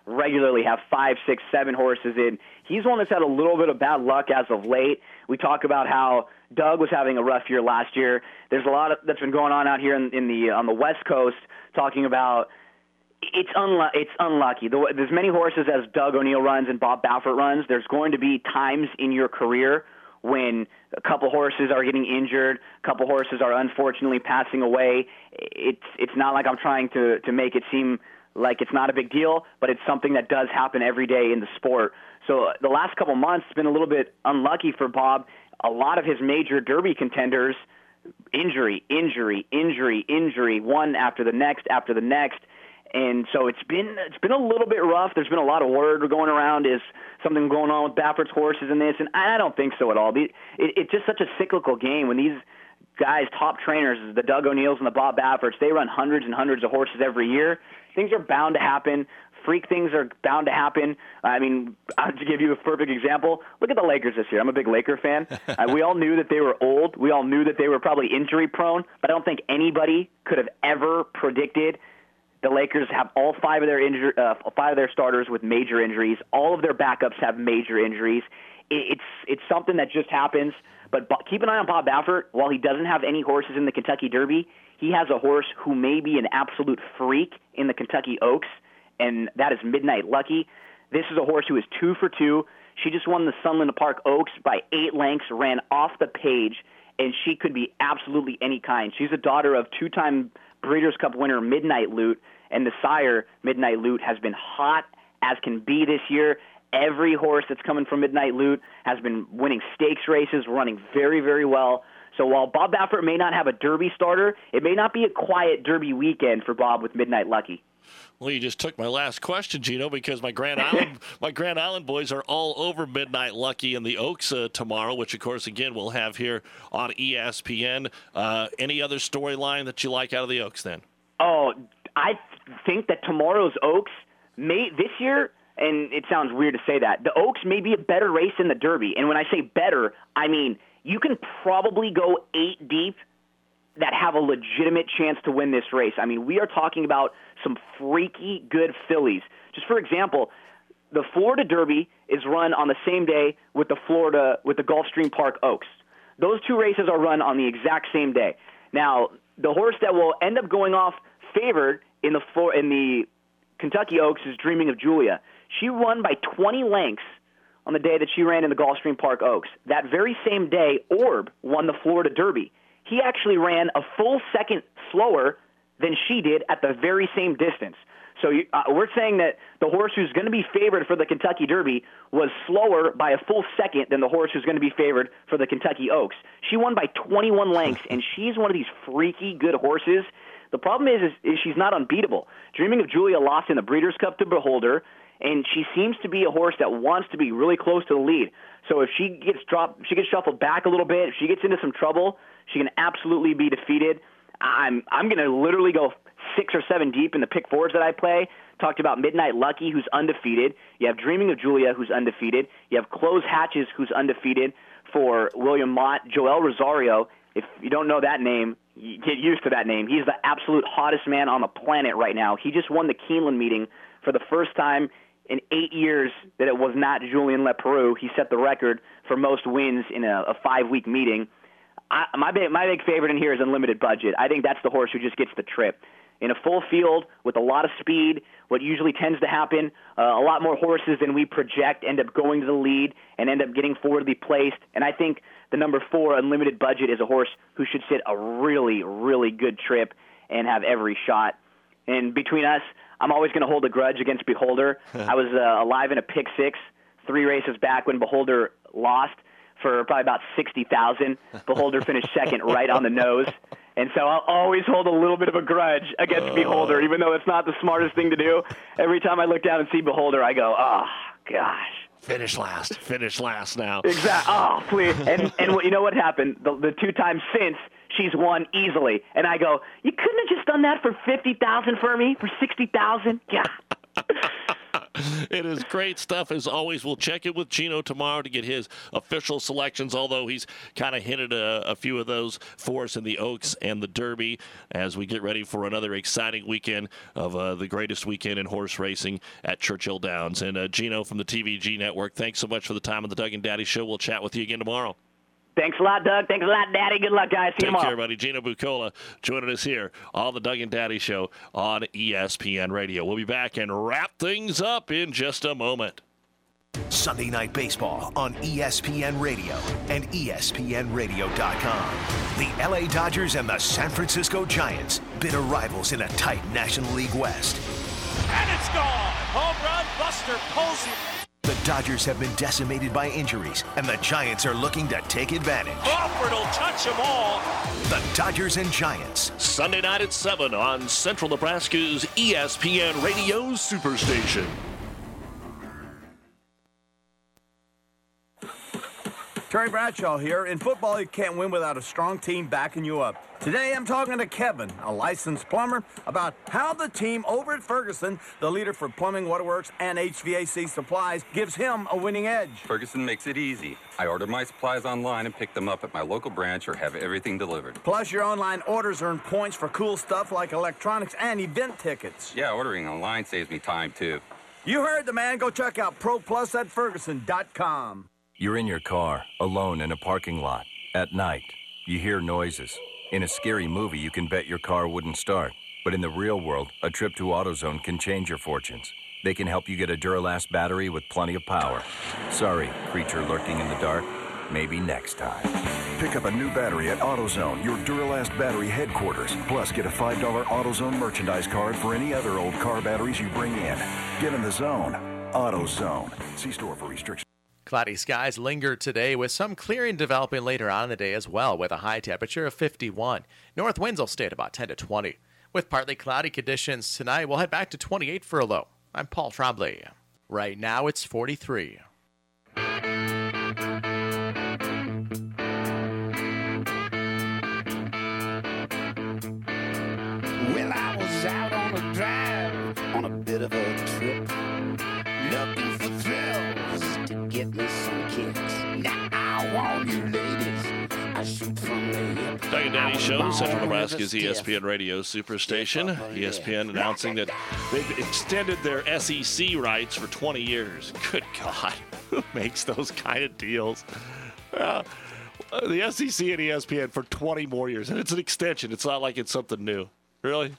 regularly have five, six, seven horses in. He's one that's had a little bit of bad luck as of late. We talk about how Doug was having a rough year last year. There's a lot of, that's been going on out here in, in the on the West Coast, talking about it's unlu- it's unlucky. The, there's many horses as Doug O'Neill runs and Bob Baffert runs. There's going to be times in your career when a couple horses are getting injured, a couple horses are unfortunately passing away. It's it's not like I'm trying to to make it seem like it's not a big deal, but it's something that does happen every day in the sport. So the last couple months has been a little bit unlucky for Bob. A lot of his major Derby contenders, injury, injury, injury, injury, one after the next after the next. And so it's been it's been a little bit rough. There's been a lot of word going around. Is something going on with Baffert's horses in this? And I don't think so at all. It, it, it's just such a cyclical game when these guys, top trainers, the Doug O'Neills and the Bob Bafferts, they run hundreds and hundreds of horses every year. Things are bound to happen. Freak things are bound to happen. I mean, I'll just give you a perfect example. Look at the Lakers this year. I'm a big Laker fan. uh, we all knew that they were old. We all knew that they were probably injury prone, but I don't think anybody could have ever predicted the Lakers have all five of their injur- uh, five of their starters with major injuries. All of their backups have major injuries. It, it's it's something that just happens. But bo- keep an eye on Bob Baffert. While he doesn't have any horses in the Kentucky Derby, he has a horse who may be an absolute freak in the Kentucky Oaks, and that is Midnight Lucky. This is a horse who is two for two. She just won the Sunland Park Oaks by eight lengths, ran off the page, and she could be absolutely any kind. She's a daughter of two-time Breeders' Cup winner Midnight Loot, and the sire, Midnight Loot, has been hot as can be this year. Every horse that's coming from Midnight Loot has been winning stakes races, running very, very well. So while Bob Baffert may not have a Derby starter, it may not be a quiet Derby weekend for Bob with Midnight Lucky. Well, you just took my last question, Gino, because my Grand Island my Grand Island boys are all over Midnight Lucky in the Oaks uh, tomorrow, which, of course, again, we'll have here on E S P N. Uh, any other storyline that you like out of the Oaks, then? Oh, I th- think that tomorrow's Oaks may this year, and it sounds weird to say that, the Oaks may be a better race in the Derby. And when I say better, I mean you can probably go eight deep that have a legitimate chance to win this race. I mean, we are talking about some freaky good fillies. Just for example, the Florida Derby is run on the same day with the Florida with the Gulfstream Park Oaks. Those two races are run on the exact same day. Now, the horse that will end up going off favored in the in the Kentucky Oaks is Dreaming of Julia. She won by twenty lengths on the day that she ran in the Gulfstream Park Oaks. That very same day, Orb won the Florida Derby. He actually ran a full second slower than she did at the very same distance. So you, uh, we're saying that the horse who's going to be favored for the Kentucky Derby was slower by a full second than the horse who's going to be favored for the Kentucky Oaks. She won by twenty-one lengths, and she's one of these freaky good horses. The problem is, is, is she's not unbeatable. Dreaming of Julia lost in the Breeders' Cup to Beholder, and she seems to be a horse that wants to be really close to the lead. So if she gets dropped, she gets shuffled back a little bit, if she gets into some trouble, she can absolutely be defeated. I'm I'm going to literally go six or seven deep in the pick fours that I play. Talked about Midnight Lucky, who's undefeated. You have Dreaming of Julia, who's undefeated. You have Close Hatches, who's undefeated for William Mott. Joel Rosario, if you don't know that name, you get used to that name. He's the absolute hottest man on the planet right now. He just won the Keeneland meeting for the first time in eight years that it was not Julien Leparoux. He set the record for most wins in a, a five-week meeting. I, my, big, my big favorite in here is Unlimited Budget. I think that's the horse who just gets the trip. In a full field with a lot of speed, what usually tends to happen, uh, a lot more horses than we project end up going to the lead and end up getting forwardly placed. And I think the number four, Unlimited Budget, is a horse who should sit a really, really good trip and have every shot. And between us, I'm always going to hold a grudge against Beholder. I was uh, alive in a pick six three races back when Beholder lost for probably about sixty thousand. Beholder finished second right on the nose. And so I'll always hold a little bit of a grudge against uh, Beholder, even though it's not the smartest thing to do. Every time I look down and see Beholder, I go, oh, gosh. Finish last. Finish last now. Exactly. Oh, please. And and what, you know what happened? The, the two times since, she's won easily. And I go, you couldn't have just done that for fifty thousand dollars for me, for sixty thousand dollars? Yeah. It is great stuff as always. We'll check it with Gino tomorrow to get his official selections, although he's kind of hinted a, a few of those for us in the Oaks and the Derby as we get ready for another exciting weekend of uh, the greatest weekend in horse racing at Churchill Downs. And uh, Gino from the T V G Network, thanks so much for the time on the Doug and Daddy Show. We'll chat with you again tomorrow. Thanks a lot, Doug. Thanks a lot, Daddy. Good luck, guys. See you Take tomorrow. care, buddy. Gino Buccola joining us here on the Doug and Daddy Show on E S P N Radio. We'll be back and wrap things up in just a moment. Sunday Night Baseball on E S P N Radio and E S P N radio dot com. The L A Dodgers and the San Francisco Giants, bitter rivals in a tight National League West. And it's gone. Home run, Buster Posey. The Dodgers have been decimated by injuries, and the Giants are looking to take advantage. Crawford will touch them all. The Dodgers and Giants. Sunday night at seven on Central Nebraska's E S P N Radio Superstation. Terry Bradshaw here. In football, you can't win without a strong team backing you up. Today, I'm talking to Kevin, a licensed plumber, about how the team over at Ferguson, the leader for plumbing, waterworks, and H V A C supplies, gives him a winning edge. Ferguson makes it easy. I order my supplies online and pick them up at my local branch or have everything delivered. Plus, your online orders earn points for cool stuff like electronics and event tickets. Yeah, ordering online saves me time, too. You heard the man. Go check out Pro Plus at Ferguson dot com. You're in your car, alone in a parking lot, at night. You hear noises. In a scary movie, you can bet your car wouldn't start. But in the real world, a trip to AutoZone can change your fortunes. They can help you get a Duralast battery with plenty of power. Sorry, creature lurking in the dark. Maybe next time. Pick up a new battery at AutoZone, your Duralast battery headquarters. Plus, get a five dollar AutoZone merchandise card for any other old car batteries you bring in. Get in the zone. AutoZone. See store for restrictions. Cloudy skies linger today with some clearing developing later on in the day as well, with a high temperature of fifty-one. North winds will stay at about ten to twenty. With partly cloudy conditions tonight, we'll head back to twenty-eight for a low. I'm Paul Trombley. Right now it's forty-three. Well, I was out on a drive, on a bit of a trip, looking for thrills to get me some kicks. Now, all you ladies, I shoot from the hip. Doug and Daddy Show, Central Nebraska's E S P N Radio Superstation. E S P N announcing that they've extended their S E C rights for twenty years. Good God, who makes those kind of deals? Uh, the S E C and E S P N for twenty more years, and it's an extension. It's not like it's something new. Really?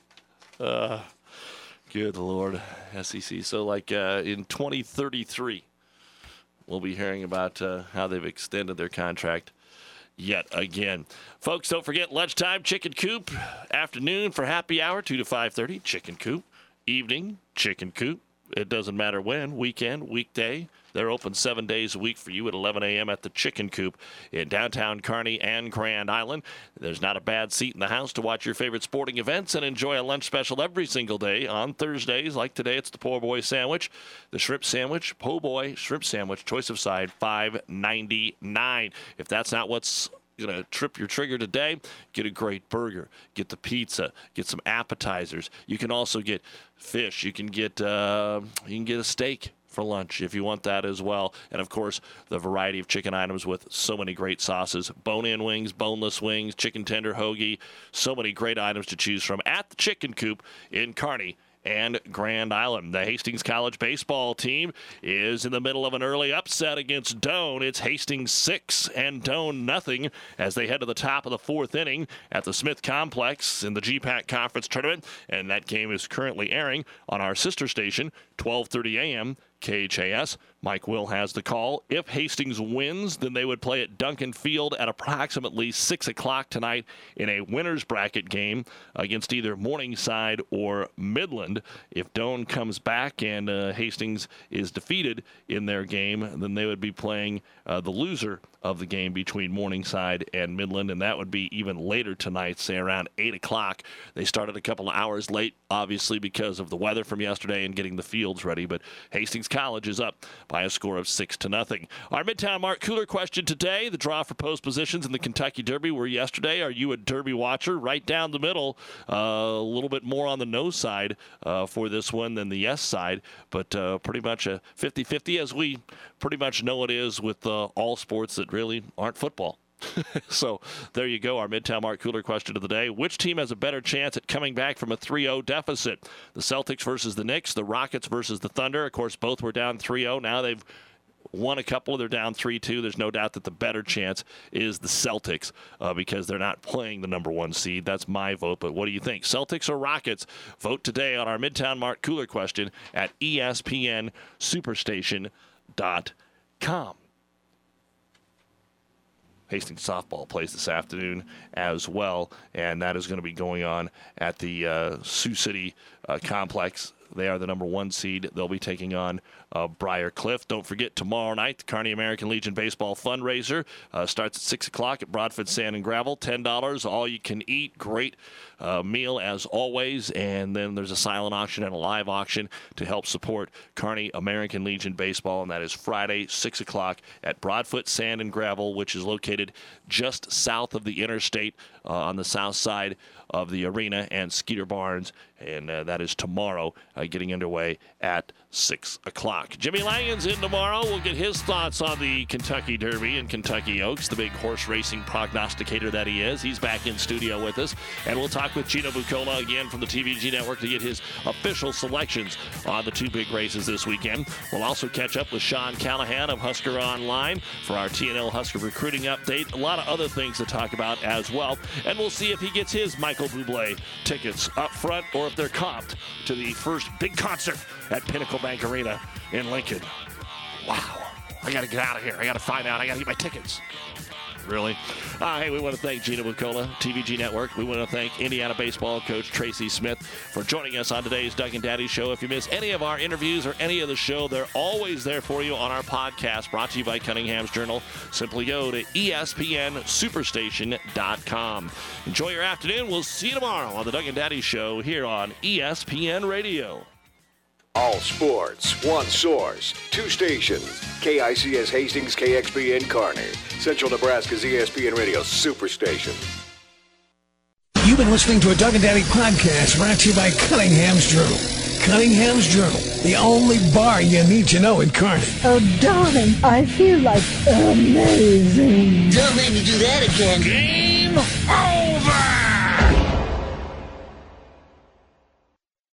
Uh, good Lord, S E C. So, like uh, in twenty thirty-three, we'll be hearing about uh, how they've extended their contract yet again. Folks, don't forget lunchtime, Chicken Coop. Afternoon for happy hour, two to five thirty, Chicken Coop. Evening, Chicken Coop. It doesn't matter when, weekend, weekday. They're open seven days a week for you at eleven a.m. at the Chicken Coop in downtown Kearney and Grand Island. There's not a bad seat in the house to watch your favorite sporting events and enjoy a lunch special every single day. On Thursdays, like today, it's the Po' Boy sandwich, the shrimp sandwich, Po' Boy shrimp sandwich, choice of side, five ninety-nine. If that's not what's going to trip your trigger today, get a great burger, get the pizza, get some appetizers. You can also get fish. You can get uh, you can get a steak for lunch if you want that as well. And, of course, the variety of chicken items with so many great sauces. Bone-in wings, boneless wings, chicken tender hoagie. So many great items to choose from at the Chicken Coop in Kearney and Grand Island. The Hastings College baseball team is in the middle of an early upset against Doane. It's Hastings six and Doane nothing as they head to the top of the fourth inning at the Smith Complex in the G PAC Conference Tournament. And that game is currently airing on our sister station, twelve thirty a.m. K H A S. Mike Will has the call. If Hastings wins, then they would play at Duncan Field at approximately six o'clock tonight in a winner's bracket game against either Morningside or Midland. If Doane comes back and uh, Hastings is defeated in their game, then they would be playing uh, the loser of the game between Morningside and Midland, and that would be even later tonight, say around eight o'clock. They started a couple of hours late, obviously, because of the weather from yesterday and getting the field field's ready. But Hastings College is up by a score of six to nothing. Our Midtown Mart Cooler question today: the draw for post positions in the Kentucky Derby were yesterday. Are you a Derby watcher? Right down the middle, uh, a little bit more on the no side uh, for this one than the yes side, but uh, pretty much a fifty-fifty, as we pretty much know it is with uh, all sports that really aren't football. So there you go, our Midtown Mart Cooler question of the day. Which team has a better chance at coming back from a three oh deficit? The Celtics versus the Knicks, the Rockets versus the Thunder. Of course, both were down three oh. Now they've won a couple. They're down three two. There's no doubt that the better chance is the Celtics uh, because they're not playing the number one seed. That's my vote. But what do you think? Celtics or Rockets? Vote today on our Midtown Mart Cooler question at E S P N superstation dot com. Hastings softball plays this afternoon as well, and that is going to be going on at the uh, Sioux City uh, complex. They are the number one seed. They'll be taking on uh, Briar Cliff. Don't forget, tomorrow night, the Kearney American Legion Baseball fundraiser uh, starts at six o'clock at Broadfoot Sand and Gravel. ten dollars, all you can eat. Great uh, meal as always. And then there's a silent auction and a live auction to help support Kearney American Legion Baseball, and that is Friday, six o'clock at Broadfoot Sand and Gravel, which is located just south of the interstate uh, on the south side of the arena and Skeeter Barnes, and uh, that is tomorrow, uh, getting underway at six o'clock. Jimmy Langen's in tomorrow. We'll get his thoughts on the Kentucky Derby and Kentucky Oaks, the big horse racing prognosticator that he is. He's back in studio with us, and we'll talk with Gino Buccola again from the T V G Network to get his official selections on the two big races this weekend. We'll also catch up with Sean Callahan of Husker Online for our T N L Husker recruiting update. A lot of other things to talk about as well, and we'll see if he gets his Michael Bublé tickets up front or if they're comped to the first big concert at Pinnacle Bank Arena in Lincoln. Wow. I got to get out of here. I got to find out. I got to get my tickets. Really? Uh, hey, we want to thank Gino Buccola, T V G Network. We want to thank Indiana baseball coach Tracy Smith for joining us on today's Doug and Daddy Show. If you miss any of our interviews or any of the show, they're always there for you on our podcast, brought to you by Cunningham's Journal. Simply go to E S P N superstation dot com. Enjoy your afternoon. We'll see you tomorrow on the Doug and Daddy Show here on E S P N Radio. All sports, one source, two stations. K I C S Hastings, K X P N Kearney. Central Nebraska's E S P N Radio Superstation. You've been listening to a Doug and Daddy podcast brought to you by Cunningham's Journal. Cunningham's Journal, the only bar you need to know in Kearney. Oh, darling, I feel like amazing. Don't make me do that again. Game over!